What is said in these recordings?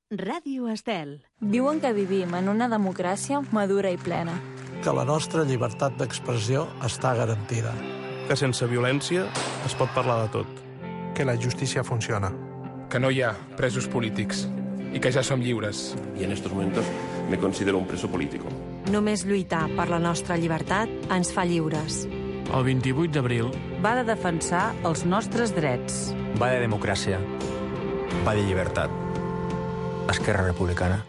Ràdio Estel. Diuen que vivim en una democràcia madura i plena. Que la nostra llibertat d'expressió està garantida. Que sense violència es pot parlar de tot. Que la justícia funciona. Que no hi ha presos polítics i que ja som lliures. Y en estos momentos me considero un preso político. Només lluitar per la nostra llibertat ens fa lliures. El 28 d'abril va de defensar els nostres drets. Va de democràcia. Va de llibertat. Esquerra Republicana.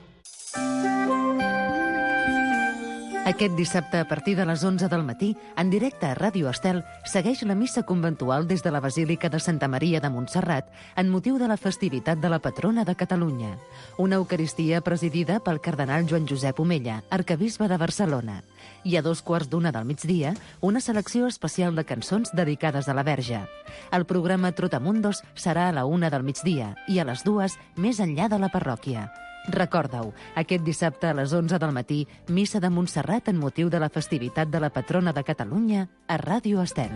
Aquest dissabte, a partir de les 11 del matí, en directe a Ràdio Estel, segueix la missa conventual des de la Basílica de Santa Maria de Montserrat en motiu de la festivitat de la patrona de Catalunya. Una eucaristia presidida pel cardenal Joan Josep Omella, arquebisbe de Barcelona. I a 2:15 del migdia, una selecció especial de cançons dedicades a la Verge. El programa Trotamundos serà a la 1 del migdia i a les 2 més enllà de la parròquia. Recorda-ho, aquest dissabte a les 11 del matí, missa de Montserrat en motiu de la festivitat de la patrona de Catalunya a Ràdio Estel.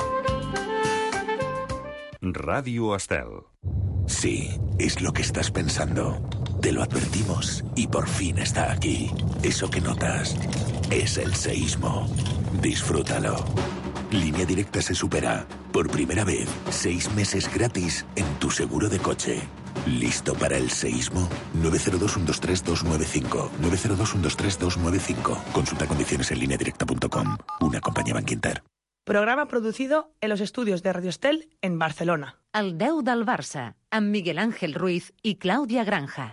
Radio Estel. Sí, es lo que estás pensando. Te lo advertimos y por fin está aquí. Eso que notas es el seísmo. Disfrútalo. Línea Directa se supera. Por primera vez, 6 meses gratis en tu seguro de coche. ¿Listo para el seísmo? 902-123-295. 902-123-295. Consulta condiciones en lineadirecta.com. Una compañía Bankinter. Programa producido en los estudios de Radio Estel en Barcelona. El 10 del Barça, amb Miguel Ángel Ruiz i Clàudia Granja.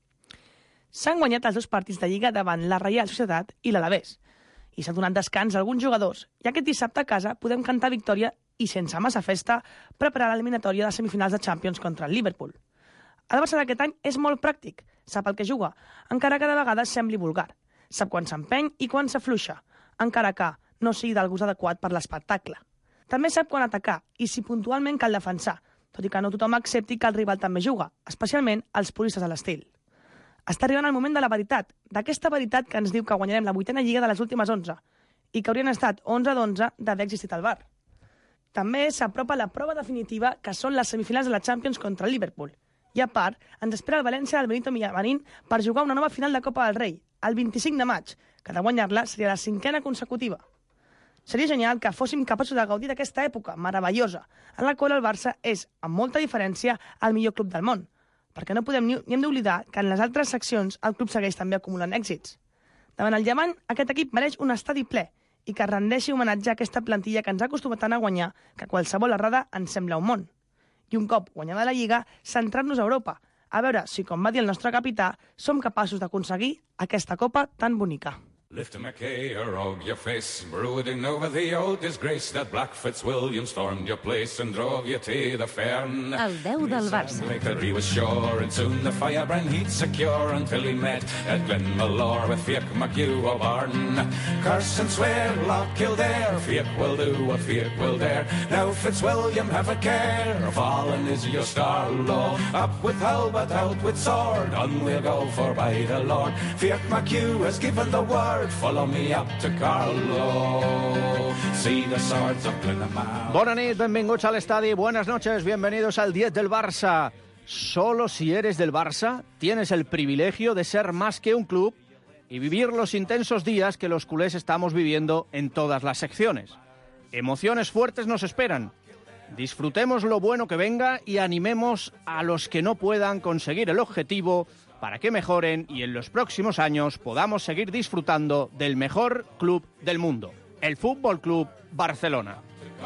S'han guanyat els 2 partits de Lliga davant la Reial Societat i l'Alavés. I s'ha donat descans a alguns jugadors. I aquest dissabte a casa podem cantar victòria i, sense massa festa, preparar l'eliminatòria de semifinals de Champions contra el Liverpool. El Barça d'aquest any és molt pràctic, sap el que juga, encara que de vegades sembli vulgar. Sap quan s'empeny i quan s'afluixa, encara que no sigui del gust adequat per l'espectacle. També sap quan atacar i si puntualment cal defensar, tot i que no tothom accepti que el rival també juga, especialment els puristes de l'estil. Està arribant el moment de la veritat, d'aquesta veritat que ens diu que guanyarem la 8a Lliga de les últimes 11 i que haurien estat 11 d'11 d'haver existit al VAR. També s'apropa la prova definitiva, que són les semifinals de la Champions contra el Liverpool. I a part, ens espera el València del Benito Villamarín per jugar una nova final de Copa del Rei, el 25 de maig, que de guanyar-la seria la 5a consecutiva. Seria genial que fóssim capaços de gaudir d'aquesta època meravellosa, en la qual el Barça és, amb molta diferència, el millor club del món, perquè no podem ni hem d'oblidar que en les altres seccions el club segueix també acumulant èxits. Davant el Llevant, aquest equip mereix un estadi ple i que rendeixi homenatge a aquesta plantilla que ens ha acostumat tant a guanyar que qualsevol errada ens sembla un món. I un cop guanyada la Lliga, centrar-nos a Europa, a veure si, com va dir el nostre capità, som capaços d'aconseguir aquesta copa tan bonica. Lift a Mackay or og your face, brooding over the old disgrace that Black Fitzwilliam stormed your place and drove you to the Fern. El 10 del Barça. He was sure and soon the firebrand he'd secure until he met at Glenmalure with Fiach McHugh O'Barn. Curse and swear, Loch Kildare, Fiach will do what Fiach will dare. Now Fitzwilliam, have a care, fallen is your star low. Up with halbert, out with sword, on we'll go for by the Lord. Fiach McHugh has given the word. Follow me up to Carlo. See the swords of Glenamar. Bona nit, benvinguts al estadi. Buenas noches, bienvenidos al 10 del Barça. Solo si eres del Barça, tienes el privilegio de ser más que un club y vivir los intensos días que los culés estamos viviendo en todas las secciones. Emociones fuertes nos esperan. Disfrutemos lo bueno que venga y animemos a los que no puedan conseguir el objetivo para que mejoren y en los próximos años podamos seguir disfrutando del mejor club del mundo, el Fútbol Club Barcelona.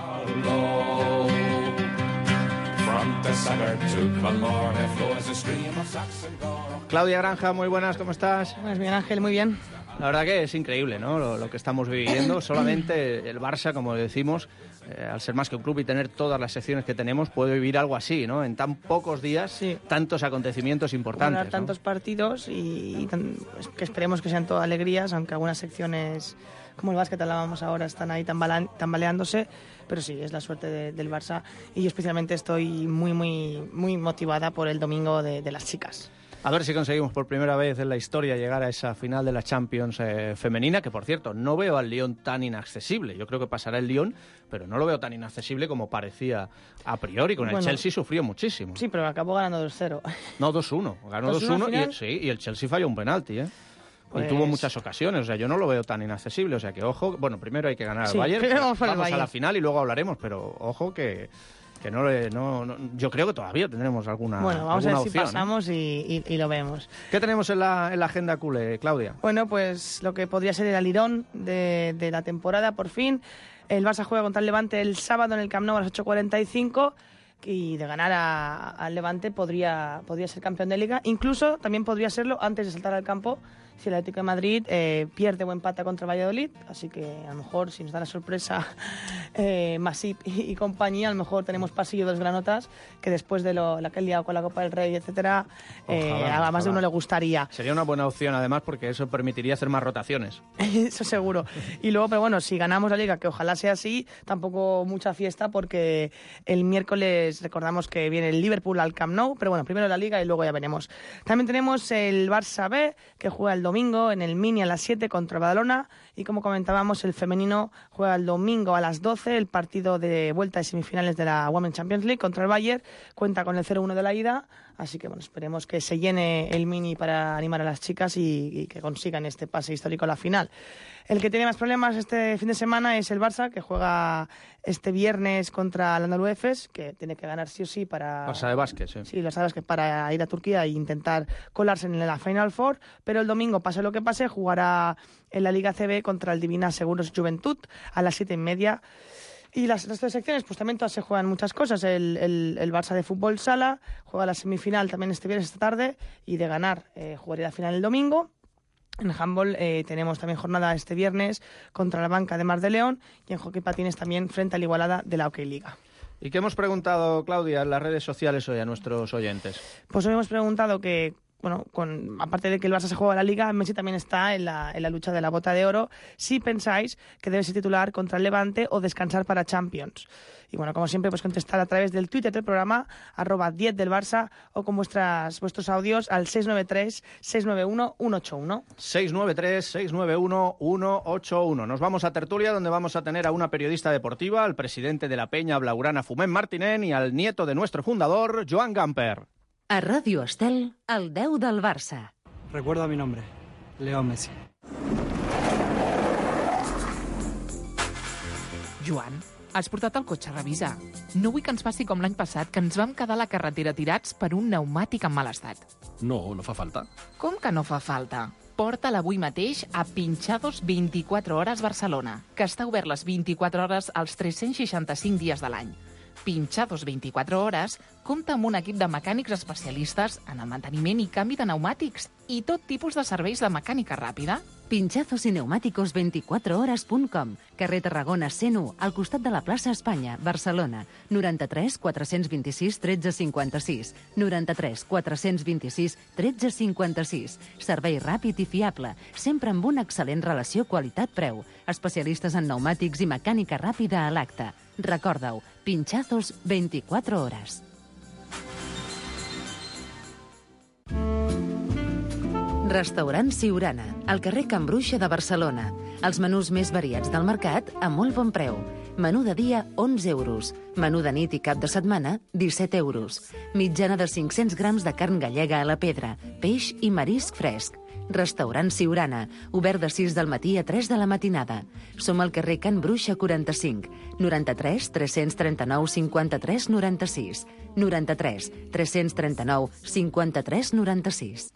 Clàudia Granja, muy buenas, ¿cómo estás? Buenas, Miguel Ángel, muy bien. La verdad que es increíble, ¿no? Lo que estamos viviendo. Solamente el Barça, como decimos, al ser más que un club y tener todas las secciones que tenemos, puede vivir algo así, ¿no? En tan pocos días, sí. Tantos acontecimientos importantes. Ganar tantos partidos y que esperemos que sean todas alegrías, aunque algunas secciones, como el básquet hablábamos ahora, están ahí tambaleándose, pero sí, es la suerte del Barça y yo especialmente estoy muy motivada por el domingo de las chicas. A ver si conseguimos por primera vez en la historia llegar a esa final de la Champions femenina, que por cierto, no veo al Lyon tan inaccesible. Yo creo que pasará el Lyon, pero no lo veo tan inaccesible como parecía a priori. Con el Chelsea sufrió muchísimo. Sí, pero acabó ganando 2-0. No, 2-1. Ganó 2-1 y el Chelsea falló un penalti, Pues... Y tuvo muchas ocasiones, o sea, yo no lo veo tan inaccesible, o sea, que ojo, bueno, primero hay que ganar al Bayern, vamos a la final y luego hablaremos, pero ojo que no, yo creo que todavía tendremos alguna Bueno, vamos alguna a ver opción, si pasamos y lo vemos. ¿Qué tenemos en la agenda culé, Claudia? Bueno, pues lo que podría ser el alirón de la temporada, por fin. El Barça juega contra el Levante el sábado en el Camp Nou a las 8:45 y de ganar al Levante podría ser campeón de Liga. Incluso también podría serlo antes de saltar al campo si el Atlético de Madrid pierde o empata contra el Valladolid, así que a lo mejor si nos da la sorpresa Masip y compañía, a lo mejor tenemos pasillo de los granotas, que después de la que he liado con la Copa del Rey, etcétera, a más de uno le gustaría. Sería una buena opción además porque eso permitiría hacer más rotaciones. Eso seguro. Y luego, pero bueno, si ganamos la Liga, que ojalá sea así, tampoco mucha fiesta porque el miércoles recordamos que viene el Liverpool al Camp Nou, pero bueno, primero la Liga y luego ya veremos. También tenemos el Barça B, que juega el domingo en el Mini a las 7 contra Badalona, y como comentábamos, el femenino juega el domingo a las 12 el partido de vuelta de semifinales de la Women's Champions League contra el Bayern. Cuenta con el 0-1 de la ida, así que bueno, esperemos que se llene el Mini para animar a las chicas y que consigan este pase histórico a la final. El que tiene más problemas este fin de semana es el Barça, que juega este viernes contra el Anadolu Efes, que tiene que ganar sí o sí para... Barça de básquet, sí. Sí, Barça de básquet para ir a Turquía e intentar colarse en la Final Four, pero el domingo, pase lo que pase, jugará en la Liga CB contra el Divina Seguros Juventud a las 7:30. Y las otras secciones, pues también todas se juegan muchas cosas. El Barça de fútbol sala juega la semifinal también este viernes esta tarde, y de ganar jugaría la final el domingo. En handball tenemos también jornada este viernes contra la Banca de Mar de León, y en hockey patines también frente al Igualada de la Hockey Liga. ¿Y qué hemos preguntado, Claudia, en las redes sociales hoy a nuestros oyentes? Pues hoy hemos preguntado que, bueno, aparte de que el Barça se juega la Liga, Messi también está en la lucha de la Bota de Oro. Si pensáis que debe ser titular contra el Levante o descansar para Champions. Y bueno, como siempre, pues contestar a través del Twitter del programa, @10 del Barça, o con vuestros audios al 693-691-181. 693-691-181. Nos vamos a tertulia, donde vamos a tener a una periodista deportiva, al presidente de la Peña Blaugrana, Foment Martinén, y al nieto de nuestro fundador, Joan Gamper. A Ràdio Estel, el 10 del Barça. Recuerda mi nombre, Leo Messi. Joan, has portat el cotxe a revisar. No vull que ens passi com l'any passat, que ens vam quedar a la carretera tirats per un pneumàtic en mal estat. No, no fa falta. Com que no fa falta? Porta'l avui mateix a Pinchados 24 Hores Barcelona, que està obert les 24 hores als 365 dies de l'any. Pinchados 24 hores compta amb un equip de mecànics especialistes en el manteniment i canvi de pneumàtics i tot tipus de serveis de mecànica ràpida. Pinchazos y neumáticos 24horas.com, carrer Tarragona 101, al costat de la plaça Espanya, Barcelona, 93 426 13 56, 93 426 13 56. Servei ràpid i fiable, sempre amb una excel·lent relació qualitat-preu. Especialistes en pneumàtics i mecànica ràpida a l'acte. Recorda-ho, Pinchazos 24 hores. Restaurant Siurana, al carrer Can Bruixa de Barcelona. Els menús més variats del mercat a molt bon preu. Menú de dia, 11 euros. Menú de nit i cap de setmana, 17 euros. Mitjana de 500 grams de carn gallega a la pedra, peix i marisc fresc. Restaurant Siurana, obert de 6 del matí a 3 de la matinada. Som al carrer Can Bruixa 45, 93 339 53 96, 93 339 53 96.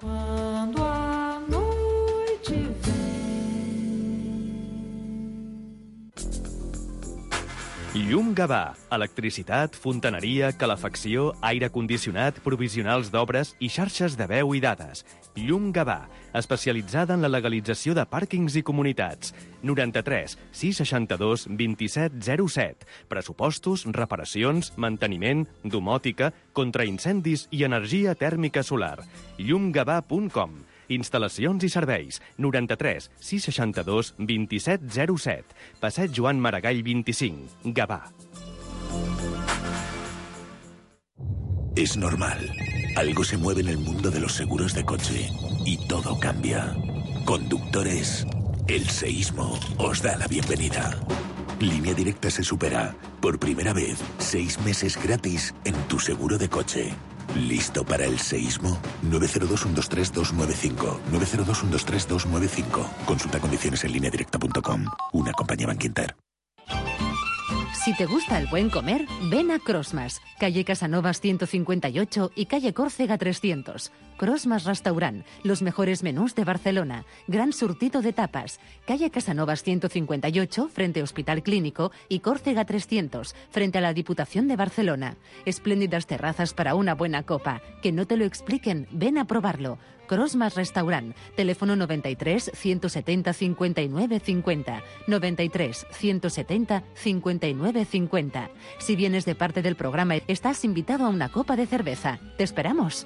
Llum Gavà. Electricitat, fontaneria, calefacció, aire condicionat, provisionals d'obres i xarxes de veu i dades. Llum Gavà, especialitzada en la legalització de pàrquings i comunitats. 93 662 27 07. Pressupostos, reparacions, manteniment, domòtica, contraincendis i energia tèrmica solar. llumgavà.com. Instal·lacions i serveis. 93 662 27 07. Passeig Joan Maragall 25. Gavà. Es normal. Algo se mueve en el mundo de los seguros de coche y todo cambia. Conductores, el seísmo os da la bienvenida. Línea Directa se supera. Por primera vez, 6 meses gratis en tu seguro de coche. ¿Listo para el seísmo? 902-123-295. 902-123-295. Consulta condiciones en lineadirecta.com. Una compañía Bankinter. Si te gusta el buen comer, ven a Crossmas, calle Casanovas 158 y calle Córcega 300. Crossmas Restaurant, los mejores menús de Barcelona, gran surtido de tapas. Calle Casanovas 158, frente a Hospital Clínico, y Córcega 300, frente a la Diputación de Barcelona. Espléndidas terrazas para una buena copa. Que no te lo expliquen, ven a probarlo. Crossmas Restaurant, teléfono 93 170 59 50, 93 170 59 50. Si vienes de parte del programa, estás invitado a una copa de cerveza. ¡Te esperamos!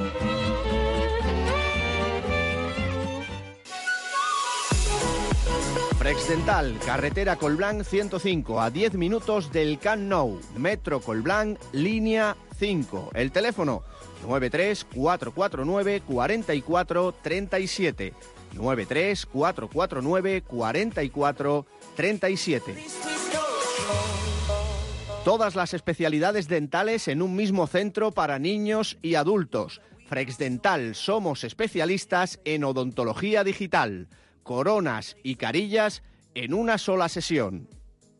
Frexdental, carretera Colblanc 105, a 10 minutos del Camp Nou. Metro Colblanc, línea 5. El teléfono 93 449 44 37. 93 449 44 37. Todas las especialidades dentales en un mismo centro para niños y adultos. Frexdental, somos especialistas en odontología digital. Coronas y carillas en una sola sesión.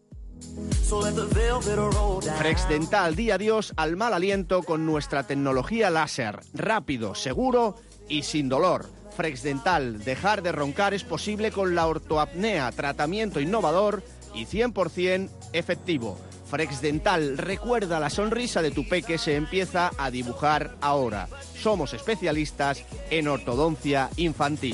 Frexdental, di adiós al mal aliento con nuestra tecnología láser. Rápido, seguro y sin dolor. Frexdental, dejar de roncar es posible con la ortoapnea, tratamiento innovador y 100% efectivo. Frexdental, recuerda, la sonrisa de tu peque se empieza a dibujar ahora. Somos especialistas en ortodoncia infantil.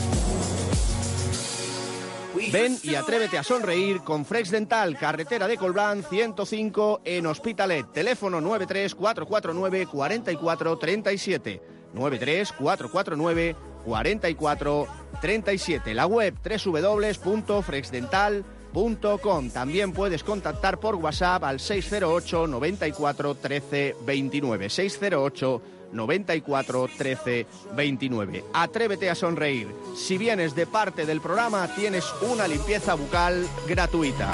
Ven y atrévete a sonreír con Frexdental, carretera de Colblanc 105 en Hospitalet. Teléfono 93 449 44 37. 93 449 44 37. La web www.frexdental.com. También puedes contactar por WhatsApp al 608 94 13 29. 608 94 13 29. Atrévete a sonreír. Si vienes de parte del programa, tienes una limpieza bucal gratuïta.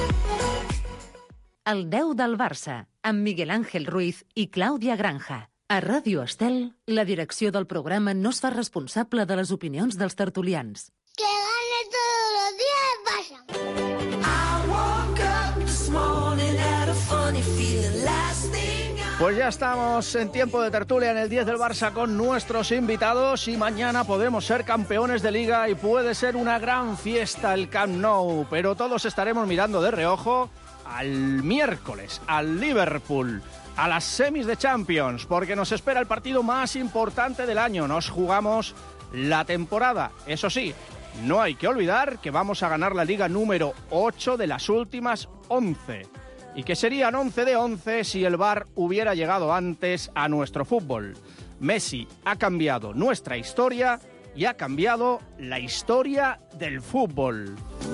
El 10 del Barça, amb Miguel Ángel Ruiz i Clàudia Granja. A Ràdio Estel, la direcció del programa no es fa responsable de les opinions dels tertulians. Que gane todos los días el Barça. I woke up this morning at a funny feeling last thing. Pues ya estamos en tiempo de tertulia en el 10 del Barça con nuestros invitados y mañana podemos ser campeones de Liga y puede ser una gran fiesta el Camp Nou, pero todos estaremos mirando de reojo al miércoles, al Liverpool, a las semis de Champions, porque nos espera el partido más importante del año. Nos jugamos la temporada. Eso sí, no hay que olvidar que vamos a ganar la Liga número 8 de las últimas 11. Y que serían 11 de 11 si el VAR hubiera llegado antes a nuestro fútbol. Messi ha cambiado nuestra historia y ha cambiado la historia del fútbol.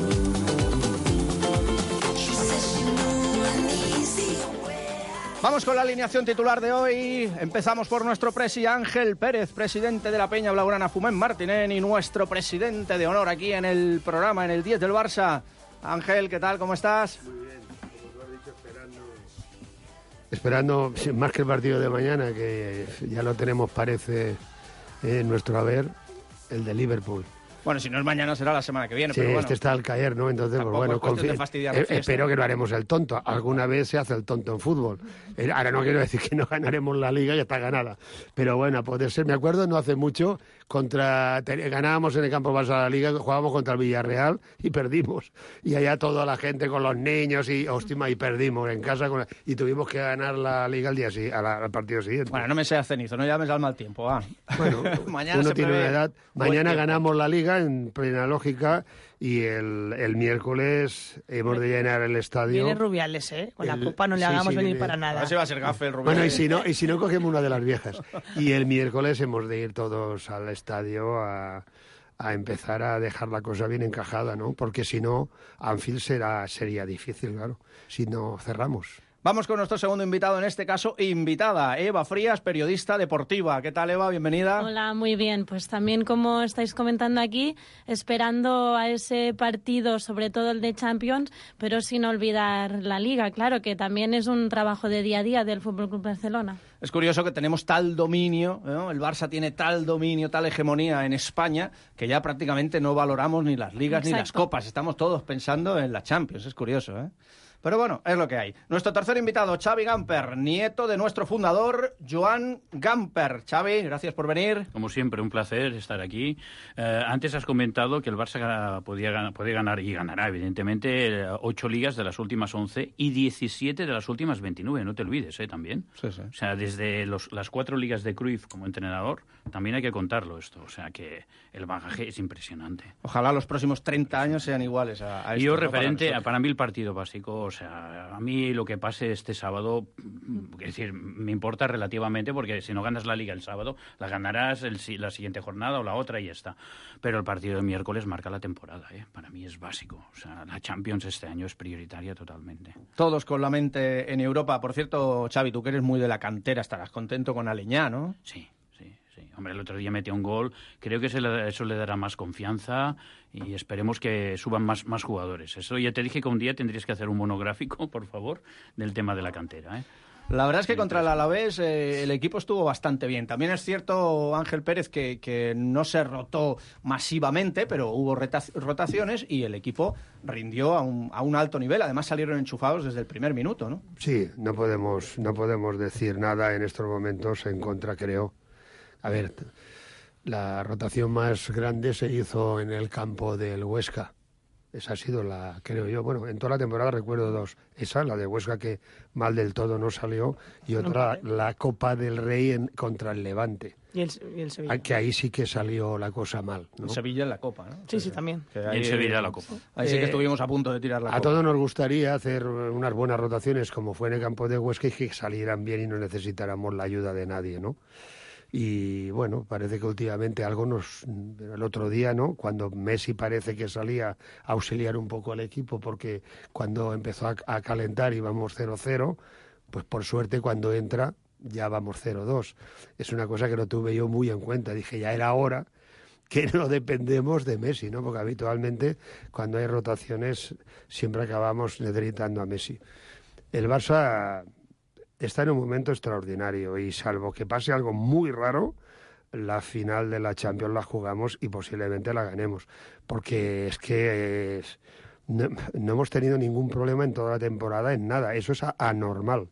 Vamos con la alineación titular de hoy. Empezamos por nuestro presi Ángel Pérez, presidente de la Peña Blaugrana Foment Martinén y nuestro presidente de honor aquí en el programa, en el 10 del Barça. Ángel, ¿qué tal? ¿Cómo estás? Muy bien. Esperando más que el partido de mañana, que ya lo tenemos, parece, en nuestro haber, el de Liverpool. Bueno, si no es mañana será la semana que viene. Sí, pero bueno, este está al caer, ¿no? Entonces, pues bueno, espero que no haremos el tonto. Alguna vez se hace el tonto en fútbol. Ahora no quiero decir que no ganaremos la Liga, ya está ganada. Pero bueno, puede ser. Me acuerdo no hace mucho, ganábamos en el campo Barça la Liga, jugábamos contra el Villarreal y perdimos. Y allá toda la gente con los niños y perdimos en casa y tuvimos que ganar la Liga al partido siguiente. Bueno, no me seas cenizo, no llames al mal tiempo. Bueno, mañana uno tiene una edad. Mañana ganamos la Liga en plena lógica y el miércoles hemos de llenar el estadio. Viene Rubiales, ¿eh? Con la copa no le hagamos venir para nada. Ahora se va a ser gafe el Rubiales. Bueno, y si no cogemos una de las viejas. Y el miércoles hemos de ir todos al estadio a empezar a dejar la cosa bien encajada, ¿no? Porque si no, Anfield sería difícil, claro, si no cerramos. Vamos con nuestro segundo invitado, en este caso invitada, Eva Frías, periodista deportiva. ¿Qué tal, Eva? Bienvenida. Hola, muy bien. Pues también, como estáis comentando aquí, esperando a ese partido, sobre todo el de Champions, pero sin olvidar la Liga, claro, que también es un trabajo de día a día del FC Barcelona. Es curioso que tenemos tal dominio, ¿no? El Barça tiene tal dominio, tal hegemonía en España, que ya prácticamente no valoramos ni las ligas ni las copas. Estamos todos pensando en la Champions. Es curioso, ¿eh? Pero bueno, es lo que hay. Nuestro tercer invitado, Xavi Gamper, nieto de nuestro fundador, Joan Gamper. Xavi, gracias por venir. Como siempre, un placer estar aquí. Antes has comentado que el Barça puede ganar, y ganará, evidentemente, 8 ligas de las últimas 11 y 17 de las últimas 29, no te olvides, también. Sí, sí. O sea, desde las 4 ligas de Cruyff como entrenador, también hay que contarlo esto. O sea, que el bagaje es impresionante. Ojalá los próximos 30 años sean iguales a esto. Yo, referente, para mí el partido básico, o sea, a mí lo que pase este sábado, es decir, me importa relativamente, porque si no ganas la Liga el sábado, la ganarás la siguiente jornada o la otra y ya está. Pero el partido de miércoles marca la temporada, Para mí es básico. O sea, la Champions este año es prioritaria totalmente. Todos con la mente en Europa. Por cierto, Xavi, tú que eres muy de la cantera, estarás contento con Aleñá, ¿no? Sí. Hombre, el otro día metió un gol. Creo que eso le dará más confianza y esperemos que suban más jugadores. Eso ya te dije que un día tendrías que hacer un monográfico, por favor, del tema de la cantera, La verdad es que contra el Alavés el equipo estuvo bastante bien. También es cierto, Ángel Pérez, que no se rotó masivamente, pero hubo rotaciones y el equipo rindió a un alto nivel. Además salieron enchufados desde el primer minuto, ¿no? Sí, no podemos decir nada en estos momentos en contra, creo. A ver, la rotación más grande se hizo en el campo del Huesca. Esa ha sido creo yo, bueno, en toda la temporada recuerdo 2. Esa, la de Huesca, que mal del todo no salió, y otra, la Copa del Rey contra el Levante. Y el Sevilla. Que ahí sí que salió la cosa mal, ¿no? El Sevilla en la Copa, ¿no? Sí, también. Y el Sevilla en la Copa. Ahí sí que estuvimos a punto de tirar la Copa. A todos nos gustaría hacer unas buenas rotaciones, como fue en el campo de Huesca, y que salieran bien y no necesitáramos la ayuda de nadie, ¿no? Y bueno, parece que últimamente el otro día, ¿no? Cuando Messi parece que salía a auxiliar un poco al equipo, porque cuando empezó a calentar íbamos 0-0, pues por suerte cuando entra ya vamos 0-2. Es una cosa que lo tuve yo muy en cuenta. Dije, ya era hora que no dependemos de Messi, ¿no? Porque habitualmente cuando hay rotaciones siempre acabamos necesitando a Messi. El Barça está en un momento extraordinario y salvo que pase algo muy raro, la final de la Champions la jugamos y posiblemente la ganemos, porque es que no hemos tenido ningún problema en toda la temporada en nada. Eso es anormal.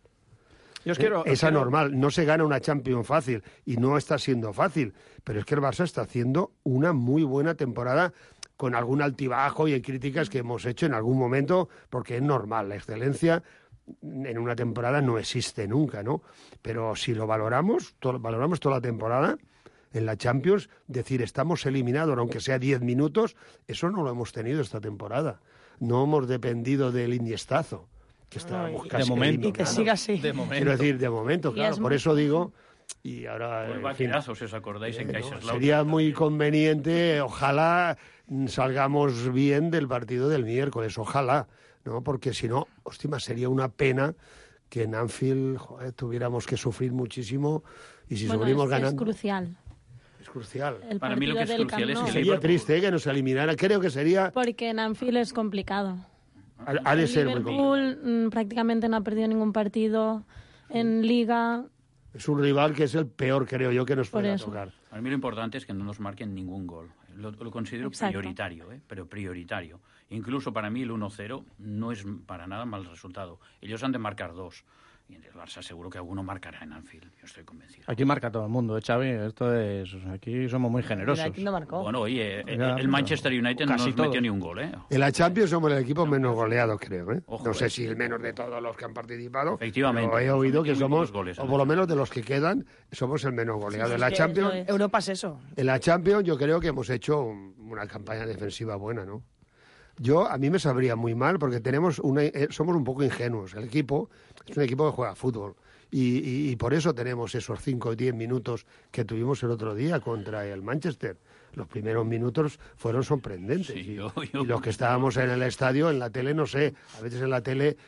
Es anormal. No se gana una Champions fácil y no está siendo fácil, pero es que el Barça está haciendo una muy buena temporada con algún altibajo y hay críticas que hemos hecho en algún momento, porque es normal. La excelencia en una temporada no existe nunca, ¿no? Pero si lo valoramos toda la temporada, en la Champions, decir estamos eliminados, aunque sea 10 minutos, eso no lo hemos tenido esta temporada. No hemos dependido del iniestazo, que estábamos casi de momento, y que siga así. De momento. Quiero decir, de momento, claro. Por eso digo, y ahora... si os acordáis, en Kaiserslautern. Sería muy conveniente, ojalá salgamos bien del partido del miércoles, ojalá, ¿no? Porque si no, hostia, sería una pena que en Anfield tuviéramos que sufrir muchísimo y si seguimos ganando... Es crucial. Es crucial. Para mí lo que es crucial es que sería triste que nos eliminara. Creo que sería... Porque en Anfield es complicado. Ha de ser muy complicado. Liverpool prácticamente no ha perdido ningún partido en Liga. Es un rival que es el peor, creo yo, que nos pueda tocar. Para mí lo importante es que no nos marquen ningún gol. Lo considero prioritario, pero prioritario. Incluso para mí el 1-0 no es para nada mal resultado. Ellos han de marcar 2. Y en el Barça seguro que alguno marcará en Anfield. Yo estoy convencido. Aquí marca todo el mundo, Xavi. Aquí somos muy generosos. Aquí no marcó. Bueno, oye, el Manchester United no nos metió ni un gol, En la Champions somos el equipo menos goleado, creo, Ojo, no sé si el menos de todos los que han participado. Efectivamente. Pero he oído que somos, goles, o por lo menos de los que quedan, somos el menos goleado. Sí, en la Champions... Europa es eso. En la Champions yo creo que hemos hecho una campaña defensiva buena, ¿no? A mí me sabría muy mal porque somos un poco ingenuos. El equipo es un equipo que juega fútbol y por eso tenemos esos 5 o 10 minutos que tuvimos el otro día contra el Manchester. Los primeros minutos fueron sorprendentes. Sí, y los que estábamos en el estadio, en la tele, no sé, a veces en la tele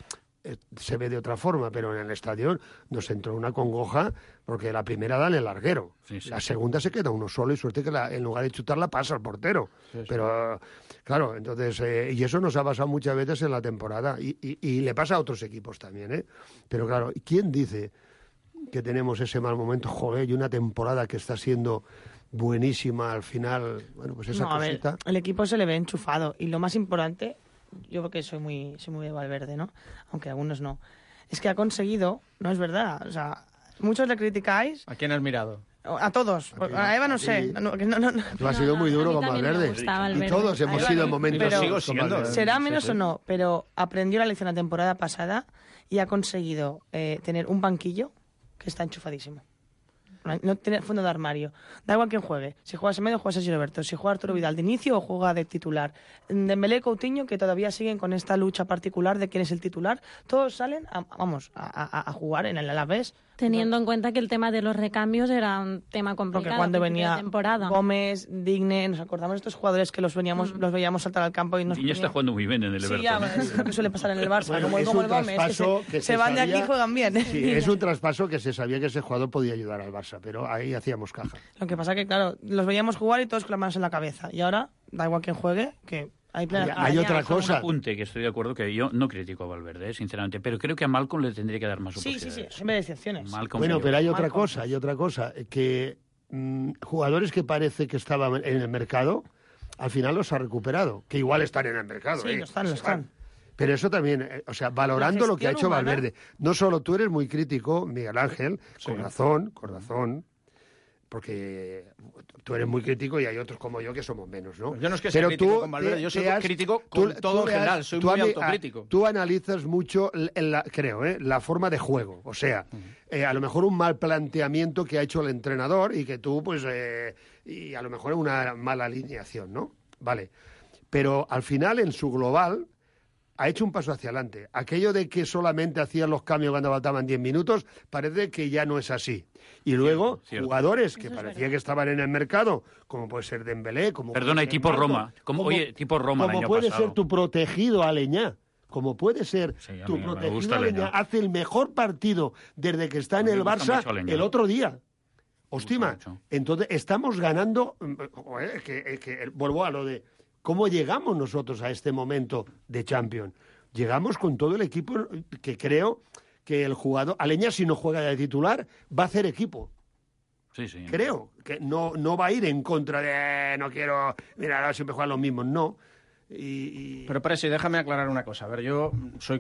se ve de otra forma, pero en el estadio nos entró una congoja porque la primera da en el larguero, la segunda se queda uno solo y suerte que en lugar de chutarla pasa al portero. Pero claro, entonces, y eso nos ha pasado muchas veces en la temporada y le pasa a otros equipos también, ¿eh? Pero claro, ¿quién dice que tenemos ese mal momento? Joder, y una temporada que está siendo buenísima al final, bueno, pues esa cosita. A ver, el equipo se le ve enchufado y lo más importante, yo porque soy muy de Valverde, ¿no? Aunque algunos no. Es que ha conseguido, no es verdad, o sea, muchos le criticáis. ¿A quién has mirado? A todos. A Eva no sé. Tú has sido muy duro con Valverde. Y todos hemos sido en momentos. Sigo siendo. Será menos o no, pero aprendió la lección la temporada pasada y ha conseguido tener un banquillo que está enchufadísimo. No tiene fondo de armario. Da igual quién juegue. Si juega Semedo, juega Sergio Roberto. Si juega Arturo Vidal de inicio o juega de titular. Dembélé, Coutinho, que todavía siguen con esta lucha particular de quién es el titular. Todos salen a jugar en el Alavés. Teniendo en cuenta que el tema de los recambios era un tema complicado. Porque cuando venía temporada. Gómez, Digne, nos acordamos de estos jugadores que los veíamos saltar al campo y nos Digne está jugando muy bien en el Everton. Sí, ya, es lo que suele pasar en el Barça. Bueno, como el Gómez, que se van de aquí y juegan bien. Sí, es un traspaso que se sabía que ese jugador podía ayudar al Barça, pero ahí hacíamos caja. Lo que pasa que, claro, los veíamos jugar y todos con las manos en la cabeza. Y ahora, da igual quién juegue, que... Hay otra cosa. Un apunte que estoy de acuerdo, que yo no critico a Valverde, sinceramente, pero creo que a Malcolm le tendría que dar más oportunidades. Sí, siempre hay excepciones. Bueno, pero hay otra cosa, que jugadores que parece que estaban en el mercado, al final los ha recuperado, que igual están en el mercado. Sí, lo están. Pero eso también, o sea, valorando lo que ha hecho Valverde. No solo tú eres muy crítico, Miguel Ángel, con razón, porque tú eres muy crítico y hay otros como yo que somos menos, ¿no? Yo no es que sea crítico con Valverde, yo soy crítico con todo en general, soy muy autocrítico. Tú analizas mucho, la forma de juego, o sea, a lo mejor un mal planteamiento que ha hecho el entrenador y que tú, pues, y a lo mejor una mala alineación, ¿no? Vale, pero al final, en su global, ha hecho un paso hacia adelante. Aquello de que solamente hacían los cambios cuando faltaban 10 minutos, parece que ya no es así. Y luego, jugadores que parecía que estaban en el mercado, como puede ser Dembélé, como... Perdona, tipo Roma. Tipo Roma el año puede pasado. ser tu protegido Aleñá. Como puede ser tu protegido Aleñá. Hace el mejor partido desde que está en el Barça el otro día. Hostima, entonces estamos ganando... vuelvo a lo de... ¿Cómo llegamos nosotros a este momento de Champions? Llegamos con todo el equipo que creo que el jugador... Aleñá, si no juega de titular, va a hacer equipo. Sí. Creo que no va a ir en contra de... no quiero... Mira, siempre juegan los mismos. No. Pero Presi, déjame aclarar una cosa. A ver, yo soy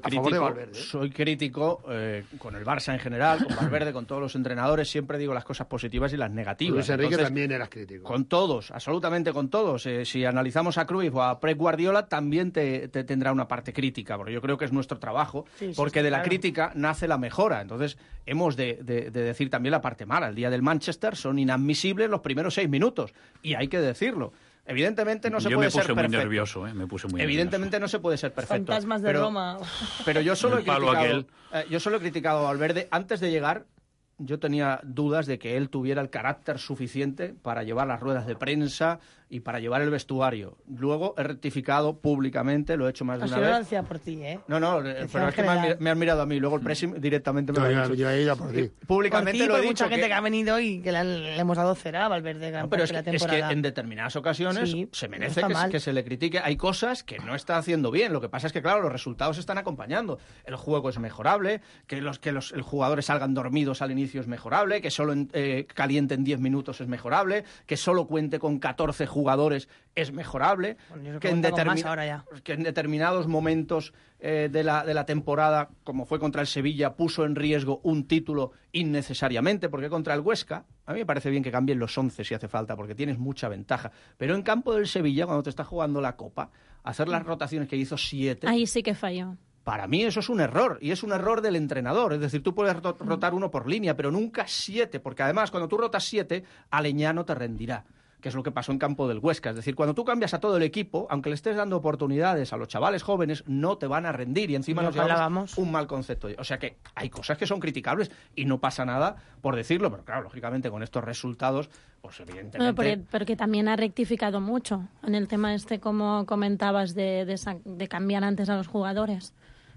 crítico con el Barça en general, con Valverde, con todos los entrenadores. Siempre digo las cosas positivas y las negativas. Luis Enrique también eras crítico. Con todos, absolutamente con todos. Si analizamos a Cruyff o a Pep Guardiola, también te tendrá una parte crítica, porque yo creo que es nuestro trabajo, porque de la crítica nace la mejora. Entonces, hemos de decir también la parte mala. El día del Manchester son inadmisibles los primeros 6 minutos, y hay que decirlo. Evidentemente no se puede ser perfecto. Me puse muy Evidentemente no se puede ser perfecto. Fantasmas de Roma. Pero yo solo he criticado a Valverde. Antes de llegar, yo tenía dudas de que él tuviera el carácter suficiente para llevar las ruedas de prensa y para llevar el vestuario. Luego he rectificado públicamente, lo he hecho más de una vez. Yo lo decía por ti, ¿eh? No, pero es que me has mirado a mí. Luego el presi directamente me lo ha dicho. Yo he ido por ti. Públicamente lo he dicho. Mucha gente que ha venido y que le hemos dado cera a Valverde gran parte de la temporada. Es que en determinadas ocasiones se merece que se le critique. Hay cosas que no está haciendo bien. Lo que pasa es que, claro, los resultados están acompañando. El juego es mejorable, que los jugadores salgan dormidos al inicio es mejorable, que solo calienten 10 minutos es mejorable, que solo cuente con 14 jugadores es mejorable, que en determinados momentos de la temporada, como fue contra el Sevilla, puso en riesgo un título innecesariamente, porque contra el Huesca, a mí me parece bien que cambien los 11 si hace falta, porque tienes mucha ventaja, pero en campo del Sevilla, cuando te está jugando la Copa, hacer las rotaciones que hizo 7... Ahí sí que falló. Para mí eso es un error, y es un error del entrenador. Es decir, tú puedes rotar uno por línea, pero nunca 7, porque además cuando tú rotas 7, Aleñá no te rendirá, que es lo que pasó en campo del Huesca. Es decir, cuando tú cambias a todo el equipo, aunque le estés dando oportunidades a los chavales jóvenes, no te van a rendir, y encima nos llevamos un mal concepto. O sea que hay cosas que son criticables y no pasa nada por decirlo, pero claro, lógicamente con estos resultados, pues evidentemente... No, porque también ha rectificado mucho en el tema como comentabas, de cambiar antes a los jugadores.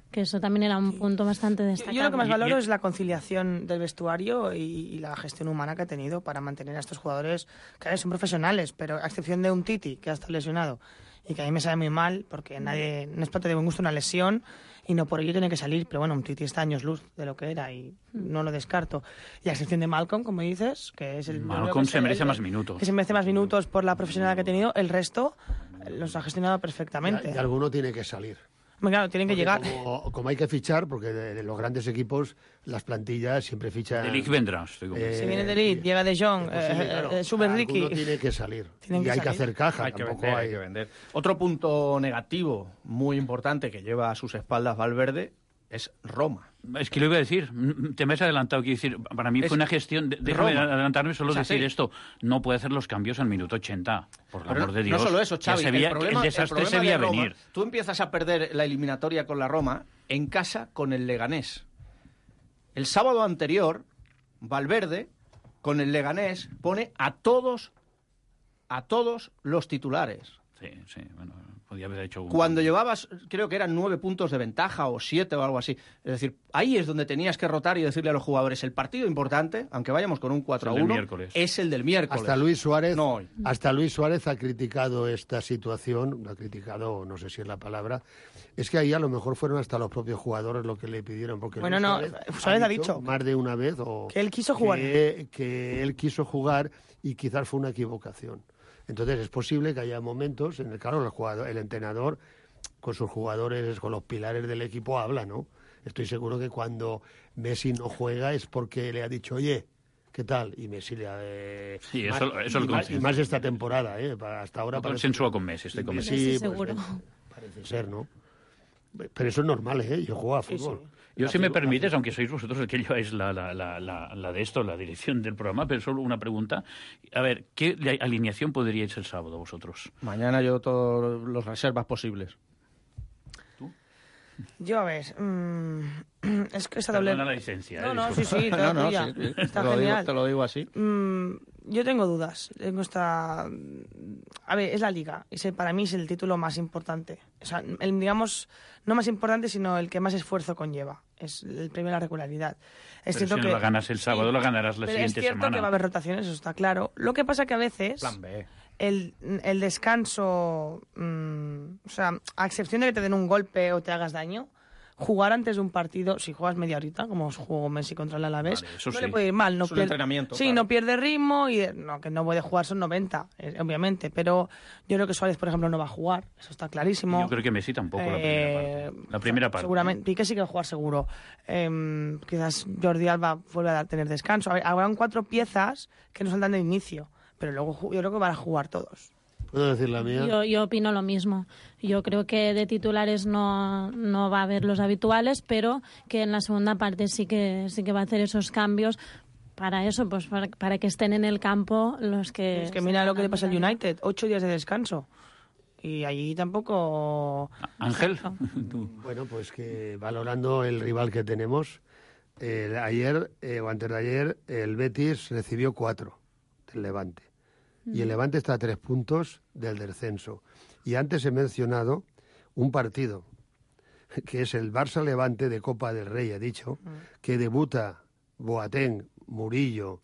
que eso también era un punto bastante destacado. Yo lo que más valoro es la conciliación del vestuario y la gestión humana que ha tenido para mantener a estos jugadores, que son profesionales, pero a excepción de un Titi, que ha estado lesionado, y que a mí me sabe muy mal, porque no es parte de buen gusto una lesión, y no por ello tiene que salir, pero bueno, un Titi está años luz de lo que era, y no lo descarto. Y a excepción de Malcolm, como dices, que es el... Malcolm se merece más minutos. Que se merece más minutos por la profesionalidad que ha tenido, el resto los ha gestionado perfectamente. Y alguno tiene que salir. Claro, tienen que llegar. Como hay que fichar, porque de los grandes equipos, las plantillas siempre fichan... De Ligt vendrá. Si viene De Ligt, llega De Jong, sube Ricky. Alguno tiene que salir. Hay que hacer caja. Hay que vender. Otro punto negativo muy importante que lleva a sus espaldas Valverde es Roma. Es que lo iba a decir, te me has adelantado, quiero decir, para mí fue una gestión, déjame adelantarme solo decir esto, no puede hacer los cambios al minuto 80, por el amor de Dios. No solo eso, Xavi, el desastre se veía venir. Tú empiezas a perder la eliminatoria con la Roma en casa con el Leganés. El sábado anterior, Valverde, con el Leganés, pone a todos los titulares. Sí, bueno, podía haber hecho... Cuando llevabas, creo que eran 9 puntos de ventaja o 7 o algo así. Es decir, ahí es donde tenías que rotar y decirle a los jugadores, el partido importante, aunque vayamos con un 4-1, es el del miércoles. Hasta Luis Suárez ha criticado esta situación, lo ha criticado, no sé si es la palabra, es que ahí a lo mejor fueron hasta los propios jugadores lo que le pidieron. Porque Suárez ha dicho más de una vez que él quiso jugar. Que él quiso jugar y quizás fue una equivocación. Entonces es posible que haya momentos en el que el entrenador con sus jugadores, con los pilares del equipo habla, ¿no? Estoy seguro que cuando Messi no juega es porque le ha dicho, oye, ¿qué tal? Y Messi le ha... Sí, eso lo y más esta temporada, hasta ahora... Consensúa con Messi, estoy con Messi. Messi seguro. Parece ser, ¿no? Pero eso es normal, Yo juego a fútbol. Sí. Yo, si me permites, aunque sois vosotros el que lleváis la de esto, la dirección del programa, pero solo una pregunta. A ver, ¿qué alineación podríais el sábado vosotros? Mañana yo todos los reservas posibles. ¿Tú? Yo, a ver... es que esta doble... Perdona la licencia. Sí, está genial. Te lo digo así. Yo tengo dudas. A ver, es la Liga. Ese para mí es el título más importante. O sea, digamos, no más importante, sino el que más esfuerzo conlleva. Es el premio a la regularidad. Es cierto si no la ganas el sábado, la ganarás la siguiente semana. Es cierto que va a haber rotaciones, eso está claro. Lo que pasa que a veces... Plan B. El descanso... o sea, a excepción de que te den un golpe o te hagas daño... Jugar antes de un partido, si juegas media horita, como jugó Messi contra el Alavés, no le puede ir mal. Es un entrenamiento. Sí, claro. No pierde ritmo y que no puede jugar son 90, obviamente. Pero yo creo que Suárez, por ejemplo, no va a jugar. Eso está clarísimo. Yo creo que Messi tampoco la primera parte. Seguramente. Piqué sí que va a jugar seguro. Quizás Jordi Alba vuelva a tener descanso. Habrán 4 piezas que no saldrán de inicio. Pero luego yo creo que van a jugar todos. ¿Puedo decir la mía? Yo opino lo mismo. Yo creo que de titulares no va a haber los habituales, pero que en la segunda parte sí que va a hacer esos cambios. Para eso, pues para que estén en el campo los que... Es que mira lo que le pasa al United, 8 días de descanso. Y allí tampoco... Ángel. Bueno, pues que valorando el rival que tenemos, ayer o antes de ayer, el Betis recibió 4 del Levante. Y el Levante está a 3 puntos del descenso. Y antes he mencionado un partido, que es el Barça-Levante de Copa del Rey, he dicho, que debuta Boateng, Murillo,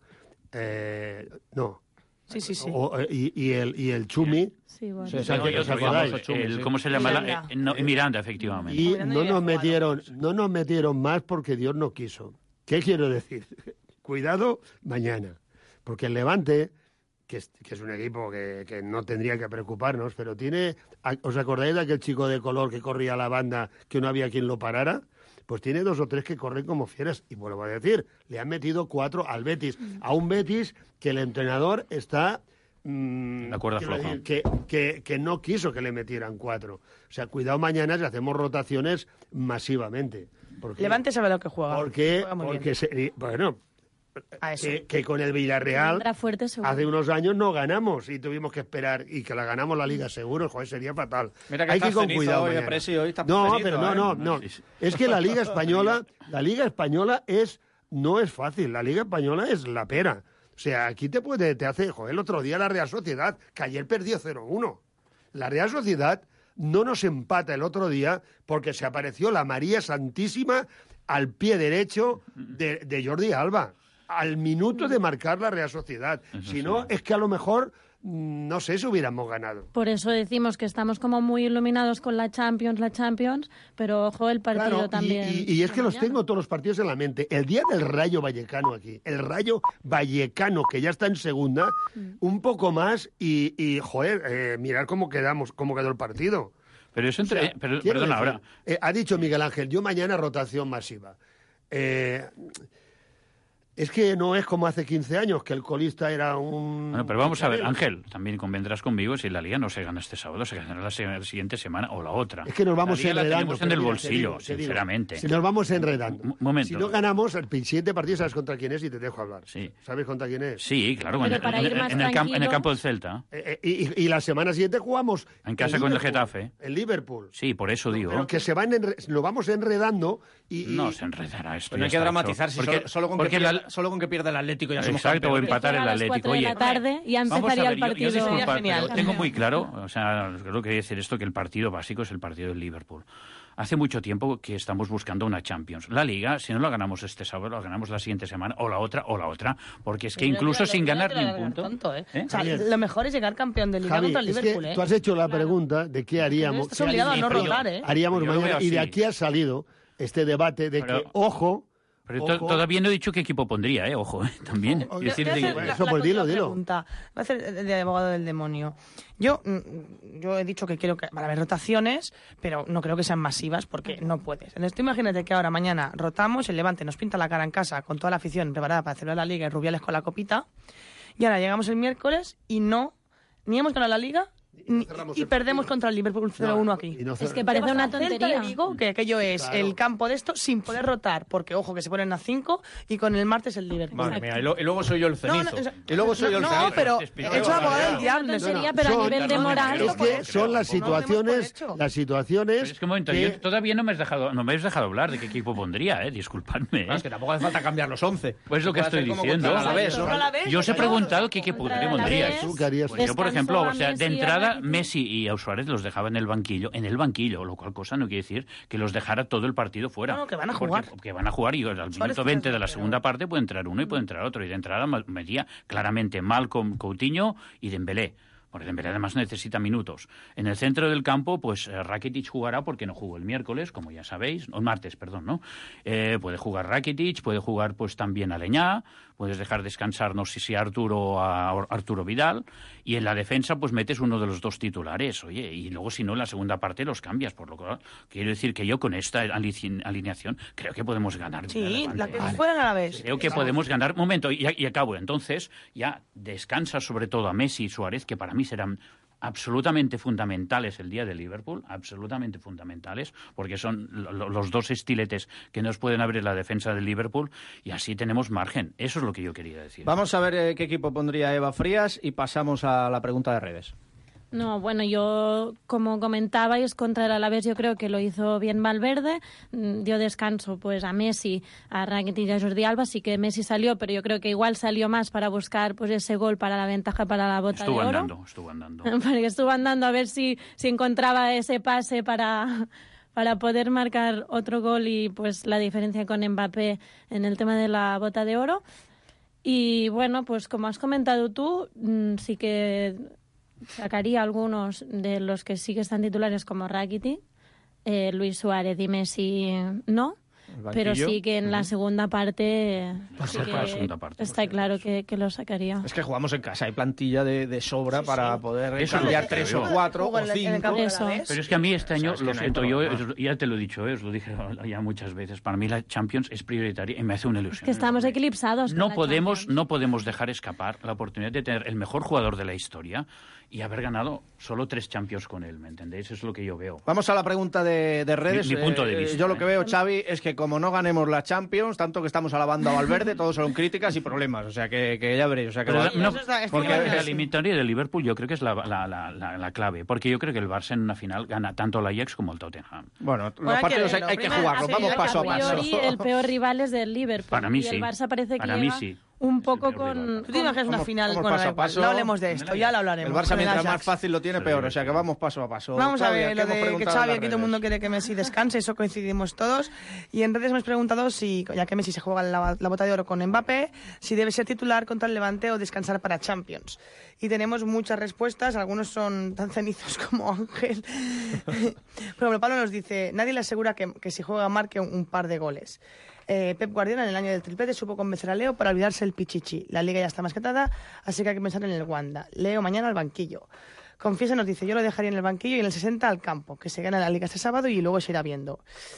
Sí. Y el Chumi. Sí, bueno. ¿Cómo se llama? Miranda, efectivamente. Y no nos metieron más porque Dios no quiso. ¿Qué quiero decir? Cuidado mañana. Porque el Levante... Que es un equipo que no tendría que preocuparnos, pero tiene... ¿Os acordáis de aquel chico de color que corría a la banda que no había quien lo parara? Pues tiene 2 o 3 que corren como fieras. Y vuelvo a decir, le han metido 4 al Betis. A un Betis que el entrenador está... la cuerda floja. Que no quiso que le metieran 4. O sea, cuidado mañana si hacemos rotaciones masivamente. Levante sabe lo que juega. Porque que con el Villarreal hace unos años no ganamos y tuvimos que esperar y que la ganamos la Liga seguro, joder, sería fatal. Mira que hay que ir con cuidado. Hoy, No. Es que la Liga Española no es fácil. La Liga Española es la pera. O sea, aquí te hace, joder, el otro día la Real Sociedad, que ayer perdió 0-1. La Real Sociedad no nos empata el otro día porque se apareció la María Santísima al pie derecho de Jordi Alba, al minuto de marcar la Real Sociedad. Si no, es que a lo mejor, no sé si hubiéramos ganado. Por eso decimos que estamos como muy iluminados con la Champions, pero ojo el partido claro, también. Y es que los tengo todos los partidos en la mente. El día del Rayo Vallecano aquí, el Rayo Vallecano, que ya está en segunda, un poco más y joder, mirar cómo quedó el partido. Pero eso perdona, ahora. Ha dicho Miguel Ángel, yo mañana rotación masiva. Es que no es como hace 15 años, que el colista era un... Bueno, pero vamos a ver, Ángel, también convendrás conmigo, si la Liga no se gana este sábado, se ganará la siguiente semana o la otra. Es que nos vamos enredando. La tenemos en el bolsillo, sinceramente. Si nos vamos enredando. Un momento. Si no ganamos, el siguiente partido sabes contra quién es y te dejo hablar. Sí. ¿Sabes contra quién es? Sí, claro, en el campo del Celta. Y la semana siguiente jugamos... En casa con el Getafe. En Liverpool. Sí, por eso digo. Pero que nos vamos enredando y... No se enredará esto. Pero no hay que dramatizar, solo con que pierda el Atlético ya somos exacto, o empatar el Atlético. Oye, a las 4 de la tarde y empezaría el partido. Yo genial. Tengo muy claro, o sea, creo que decir esto, que el partido básico es el partido del Liverpool. Hace mucho tiempo que estamos buscando una Champions. La Liga, si no la ganamos este sábado, la ganamos la siguiente semana, o la otra, porque es que incluso sin ganar ni un punto... Tonto, ¿eh? O sea, lo mejor es llegar campeón de Liga contra el Liverpool, Tú has hecho la pregunta de qué haríamos... Estás obligado a no rotar, ¿eh? Haríamos mañana, y de aquí ha salido este debate de que, ojo... Pero todavía no he dicho qué equipo pondría, ojo, también. Eso, pues dilo. Voy a hacer de abogado del demonio. Yo he dicho que quiero que van a haber rotaciones, pero no creo que sean masivas porque no puedes. Entonces, tú imagínate que ahora mañana rotamos, el Levante nos pinta la cara en casa con toda la afición preparada para celebrar la Liga y Rubiales con la copita, y ahora llegamos el miércoles y ni hemos ganado la Liga y perdemos contra el Liverpool 0-1 aquí. Es que parece una tontería. Digo que aquello es el campo de esto sin poder rotar, porque ojo que se ponen a 5 y con el martes el Liverpool. Madre mía, y luego soy yo el cenizo. No, pero he hecho abogado del diablo. Pero a nivel de moral... Es que son las situaciones... Pero es que un momento, yo todavía no me habéis dejado hablar de qué equipo pondría, disculpadme. Es que tampoco hace falta cambiar los 11. Pues es lo que estoy diciendo. Yo os he preguntado qué equipo pondríais. Yo, por ejemplo, o sea, de entrada Messi y a Suárez los dejaba en el banquillo, lo cual cosa no quiere decir que los dejara todo el partido fuera. No, que van a jugar. Que van a jugar y al minuto 20 de la segunda parte puede entrar uno y puede entrar otro. Y de entrada metía claramente Malcom, Coutinho y Dembélé. Porque Dembélé además necesita minutos. En el centro del campo, pues Rakitic jugará porque no jugó el miércoles, como ya sabéis, o el martes, perdón, ¿no? Puede jugar Rakitic, puede jugar pues también Aleñá, puedes dejar descansar, no sé si a Arturo Vidal, y en la defensa pues metes uno de los dos titulares, oye, y luego si no en la segunda parte los cambias, por lo que quiero decir que yo con esta alineación creo que podemos ganar. Sí, la que juegan a la vez. Creo que podemos ganar. Momento, y acabo. Entonces ya descansa sobre todo a Messi y Suárez, que para mí serán absolutamente fundamentales el día de Liverpool, absolutamente fundamentales, porque son los dos estiletes que nos pueden abrir la defensa del Liverpool y así tenemos margen. Eso es lo que yo quería decir. Vamos a ver qué equipo pondría Eva Frías y pasamos a la pregunta de redes. No, bueno, yo, como comentabais, contra el Alavés yo creo que lo hizo bien Valverde, dio descanso pues a Messi, a Rakitic y a Jordi Alba, sí que Messi salió, pero yo creo que igual salió más para buscar pues ese gol para la ventaja para la bota de oro. Estuvo andando. Porque estuvo andando a ver si encontraba ese pase para poder marcar otro gol y pues la diferencia con Mbappé en el tema de la bota de oro. Y bueno, pues como has comentado tú, sí que sacaría algunos de los que sí que están titulares como Rakitic, Luis Suárez y Messi no, pero sí que en la segunda parte, está claro que lo sacaría. Es que jugamos en casa, hay plantilla de sobra para poder cambiar 3 o 4 o 5. Pero es que a mí este año, lo siento, yo ya te lo he dicho, os lo dije ya muchas veces, para mí la Champions es prioritaria y me hace una ilusión. Es que estamos eclipsados. No podemos dejar escapar la oportunidad de tener el mejor jugador de la historia y haber ganado solo 3 Champions con él, ¿me entendéis? Eso es lo que yo veo. Vamos a la pregunta de redes. Mi punto de vista. Yo lo que veo, Xavi, es que como no ganemos la Champions, tanto que estamos alabando a Valverde, todos son críticas y problemas. O sea, que ya veréis. O sea, porque la eliminatoria de Liverpool yo creo que es la clave. Porque yo creo que el Barça en una final gana tanto el Ajax como el Tottenham. Bueno, los partidos hay que jugarlos. Vamos paso a paso. El peor rival es del Liverpool. Para mí y sí. El Barça parece que lleva un poco con... Tú te imaginas una final, bueno, paso a paso. No hablemos de esto, ya lo hablaremos. El Barça mientras más fácil lo tiene, peor, o sea que vamos paso a paso. Vamos a ver, Claudia, lo de que Xavi, aquí todo el mundo quiere que Messi descanse, eso coincidimos todos. Y en redes hemos preguntado si, ya que Messi se juega la bota de oro con Mbappé, si debe ser titular contra el Levante o descansar para Champions. Y tenemos muchas respuestas, algunos son tan cenizos como Ángel. Por ejemplo, Pablo nos dice, nadie le asegura que si juega marque un par de goles. Pep Guardiola en el año del triplete supo convencer a Leo para olvidarse el pichichi. La liga ya está masquetada, así que hay que pensar en el Wanda. Leo mañana al banquillo. Confiesa nos dice, yo lo dejaría en el banquillo y en el 60 al campo, que se gana la liga este sábado y luego se irá viendo.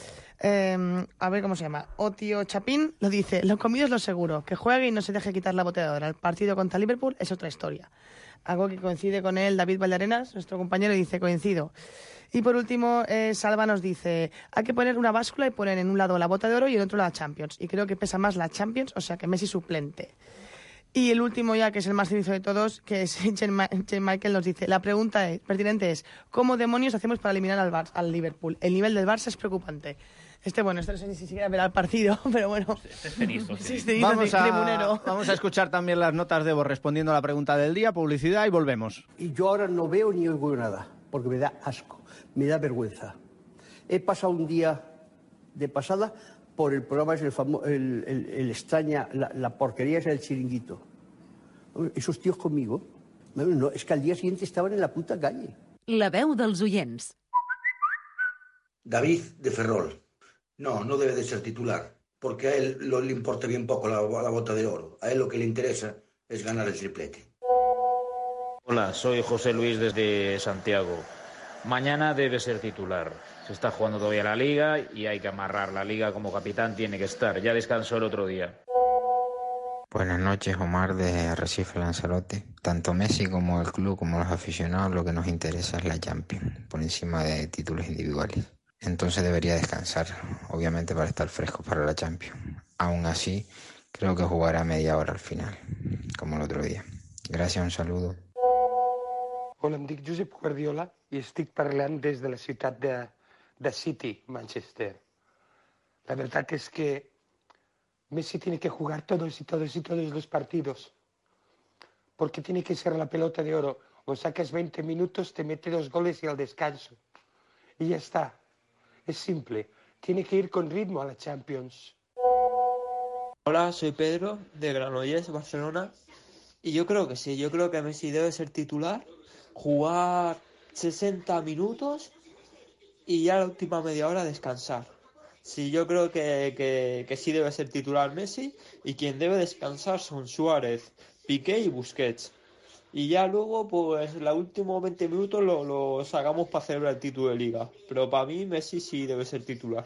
A ver cómo se llama. Otio Chapín lo dice, lo comido es lo seguro, que juegue y no se deje quitar la boteadora. El partido contra Liverpool es otra historia. Algo que coincide con él, David Valdearenas, nuestro compañero, dice, coincido. Y por último, Salva nos dice, hay que poner una báscula y poner en un lado la bota de oro y en otro la Champions. Y creo que pesa más la Champions, o sea que Messi suplente. Y el último ya, que es el más cenizo de todos, que es Jen Michael, nos dice, la pregunta pertinente es, ¿cómo demonios hacemos para eliminar al Liverpool? El nivel del Barça es preocupante. Este no sé si siquiera verá el partido, pero bueno. Vamos a escuchar también las notas de voz respondiendo a la pregunta del día, publicidad y volvemos. Y yo ahora no veo ni oigo nada, porque me da asco, me da vergüenza. He pasado un día de pasada por el programa, es el extraña, la porquería es el Chiringuito. Esos tíos conmigo, no, es que al día siguiente estaban en la puta calle. La veu dels oients. David de Ferrol. No debe de ser titular, porque a él le importa bien poco la bota de oro. A él lo que le interesa es ganar el triplete. Hola, soy José Luis desde Santiago. Mañana debe ser titular. Se está jugando todavía la Liga y hay que amarrar. La Liga como capitán tiene que estar. Ya descansó el otro día. Buenas noches, Omar de Arrecife Lanzarote. Tanto Messi como el club, como los aficionados, lo que nos interesa es la Champions, por encima de títulos individuales. Entonces debería descansar, obviamente para estar fresco para la Champions. Aún así, creo que jugará media hora al final, como el otro día. Gràcies, un saludo. Hola, em dic Josep Guardiola i estic parlant des de la ciutat de City, Manchester. La verdad es que Messi tiene que jugar todos los partidos, porque tiene que ser la pelota de oro. O sacas 20 minutos, te mete 2 goles y al descanso. Y ya está. Es simple. Tiene que ir con ritmo a la Champions. Hola, soy Pedro, de Granollers, Barcelona. Y yo creo que sí, yo creo que Messi debe ser titular, jugar 60 minutos y ya la última media hora descansar. Sí, yo creo que sí debe ser titular Messi, y quien debe descansar son Suárez, Piqué y Busquets. Y ya luego, pues, los últimos 20 minutos lo sacamos para celebrar el título de Liga. Pero para mí, Messi sí debe ser titular.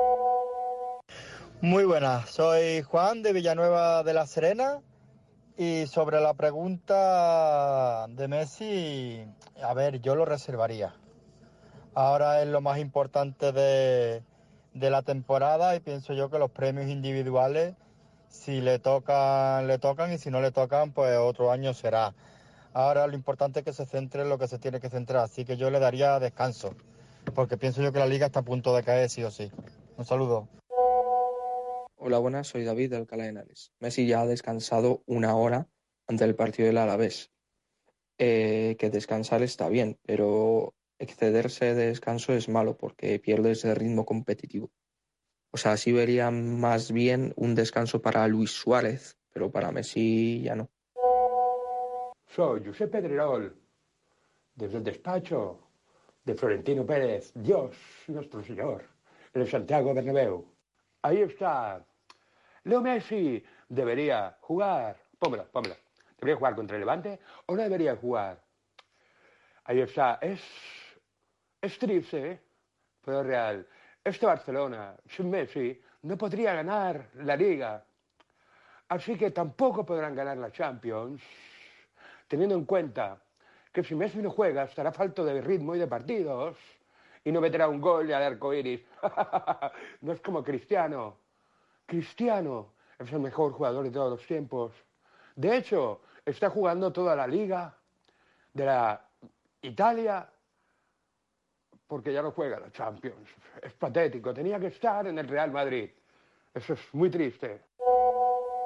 Muy buenas, soy Juan de Villanueva de la Serena. Y sobre la pregunta de Messi, a ver, yo lo reservaría. Ahora es lo más importante de la temporada y pienso yo que los premios individuales, si le tocan, y si no le tocan, pues otro año será. Ahora lo importante es que se centre en lo que se tiene que centrar, así que yo le daría descanso, porque pienso yo que la Liga está a punto de caer sí o sí. Un saludo. Hola, buenas, soy David de Alcalá de Henares. Messi ya ha descansado 1 hora ante el partido del Alavés. Que descansar está bien, pero excederse de descanso es malo porque pierdes el ritmo competitivo. O sea, sí vería más bien un descanso para Luis Suárez, pero para Messi ya no. Soy Josep Pedrerol, desde el despacho de Florentino Pérez, Dios nuestro Señor, en el Santiago Bernabéu. Ahí está. Leo Messi debería jugar. Pómela. ¿Debería jugar contra el Levante o no debería jugar? Ahí está. Es triste, pero real. Este Barcelona, sin Messi, no podría ganar la Liga. Así que tampoco podrán ganar la Champions, teniendo en cuenta que si Messi no juega estará falto de ritmo y de partidos y no meterá un gol y al arco iris. No es como Cristiano. Cristiano es el mejor jugador de todos los tiempos. De hecho, está jugando toda la Liga de la Italia porque ya no juega la Champions. Es patético. Tenía que estar en el Real Madrid. Eso es muy triste.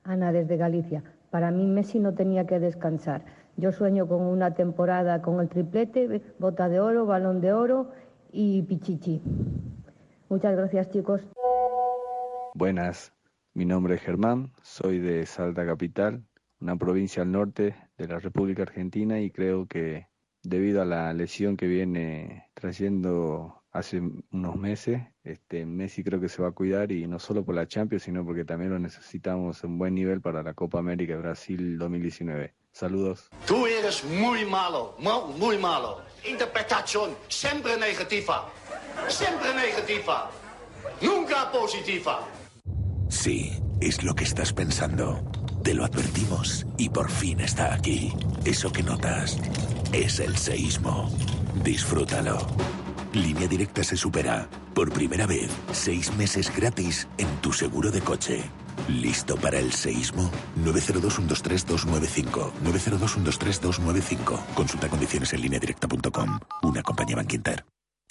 Ana, desde Galicia. Para mí Messi no tenía que descansar. Yo sueño con una temporada con el triplete, bota de oro, balón de oro y pichichi. Muchas gracias, chicos. Buenas, mi nombre es Germán, soy de Salta Capital, una provincia al norte de la República Argentina, y creo que debido a la lesión que viene trayendo hace unos meses, Messi creo que se va a cuidar, y no solo por la Champions, sino porque también lo necesitamos en buen nivel para la Copa América de Brasil 2019. Saludos. Tú eres muy malo, muy malo. Interpretación siempre negativa. Siempre negativa. Nunca positiva. Sí, es lo que estás pensando. Te lo advertimos y por fin está aquí. Eso que notas es el seísmo. Disfrútalo. Línea Directa se supera. Por primera vez, 6 meses gratis en tu seguro de coche. ¿Listo para el seísmo? 902-123-295. 902-123-295. Consulta condiciones en lineadirecta.com. Una compañía Bankinter.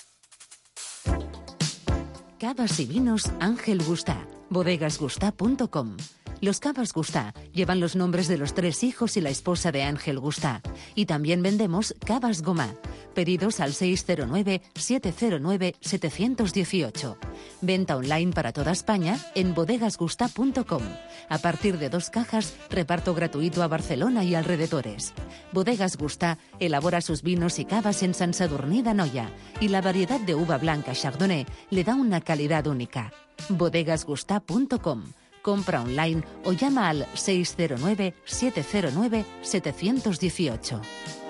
Cavas y vinos Ángel Gustá. Bodegasgustá.com. Los Cavas Gustá llevan los nombres de los 3 hijos y la esposa de Ángel Gustá. Y también vendemos Cavas Gomá. Pedidos al 609-709-718. Venta online para toda España en bodegasgustá.com. A partir de 2 cajas, reparto gratuito a Barcelona y alrededores. Bodegas Gustá elabora sus vinos y cavas en Sant Sadurní d'Anoia, y la variedad de uva blanca Chardonnay le da una calidad única. bodegasgustá.com. Compra online o llama al 609-709-718.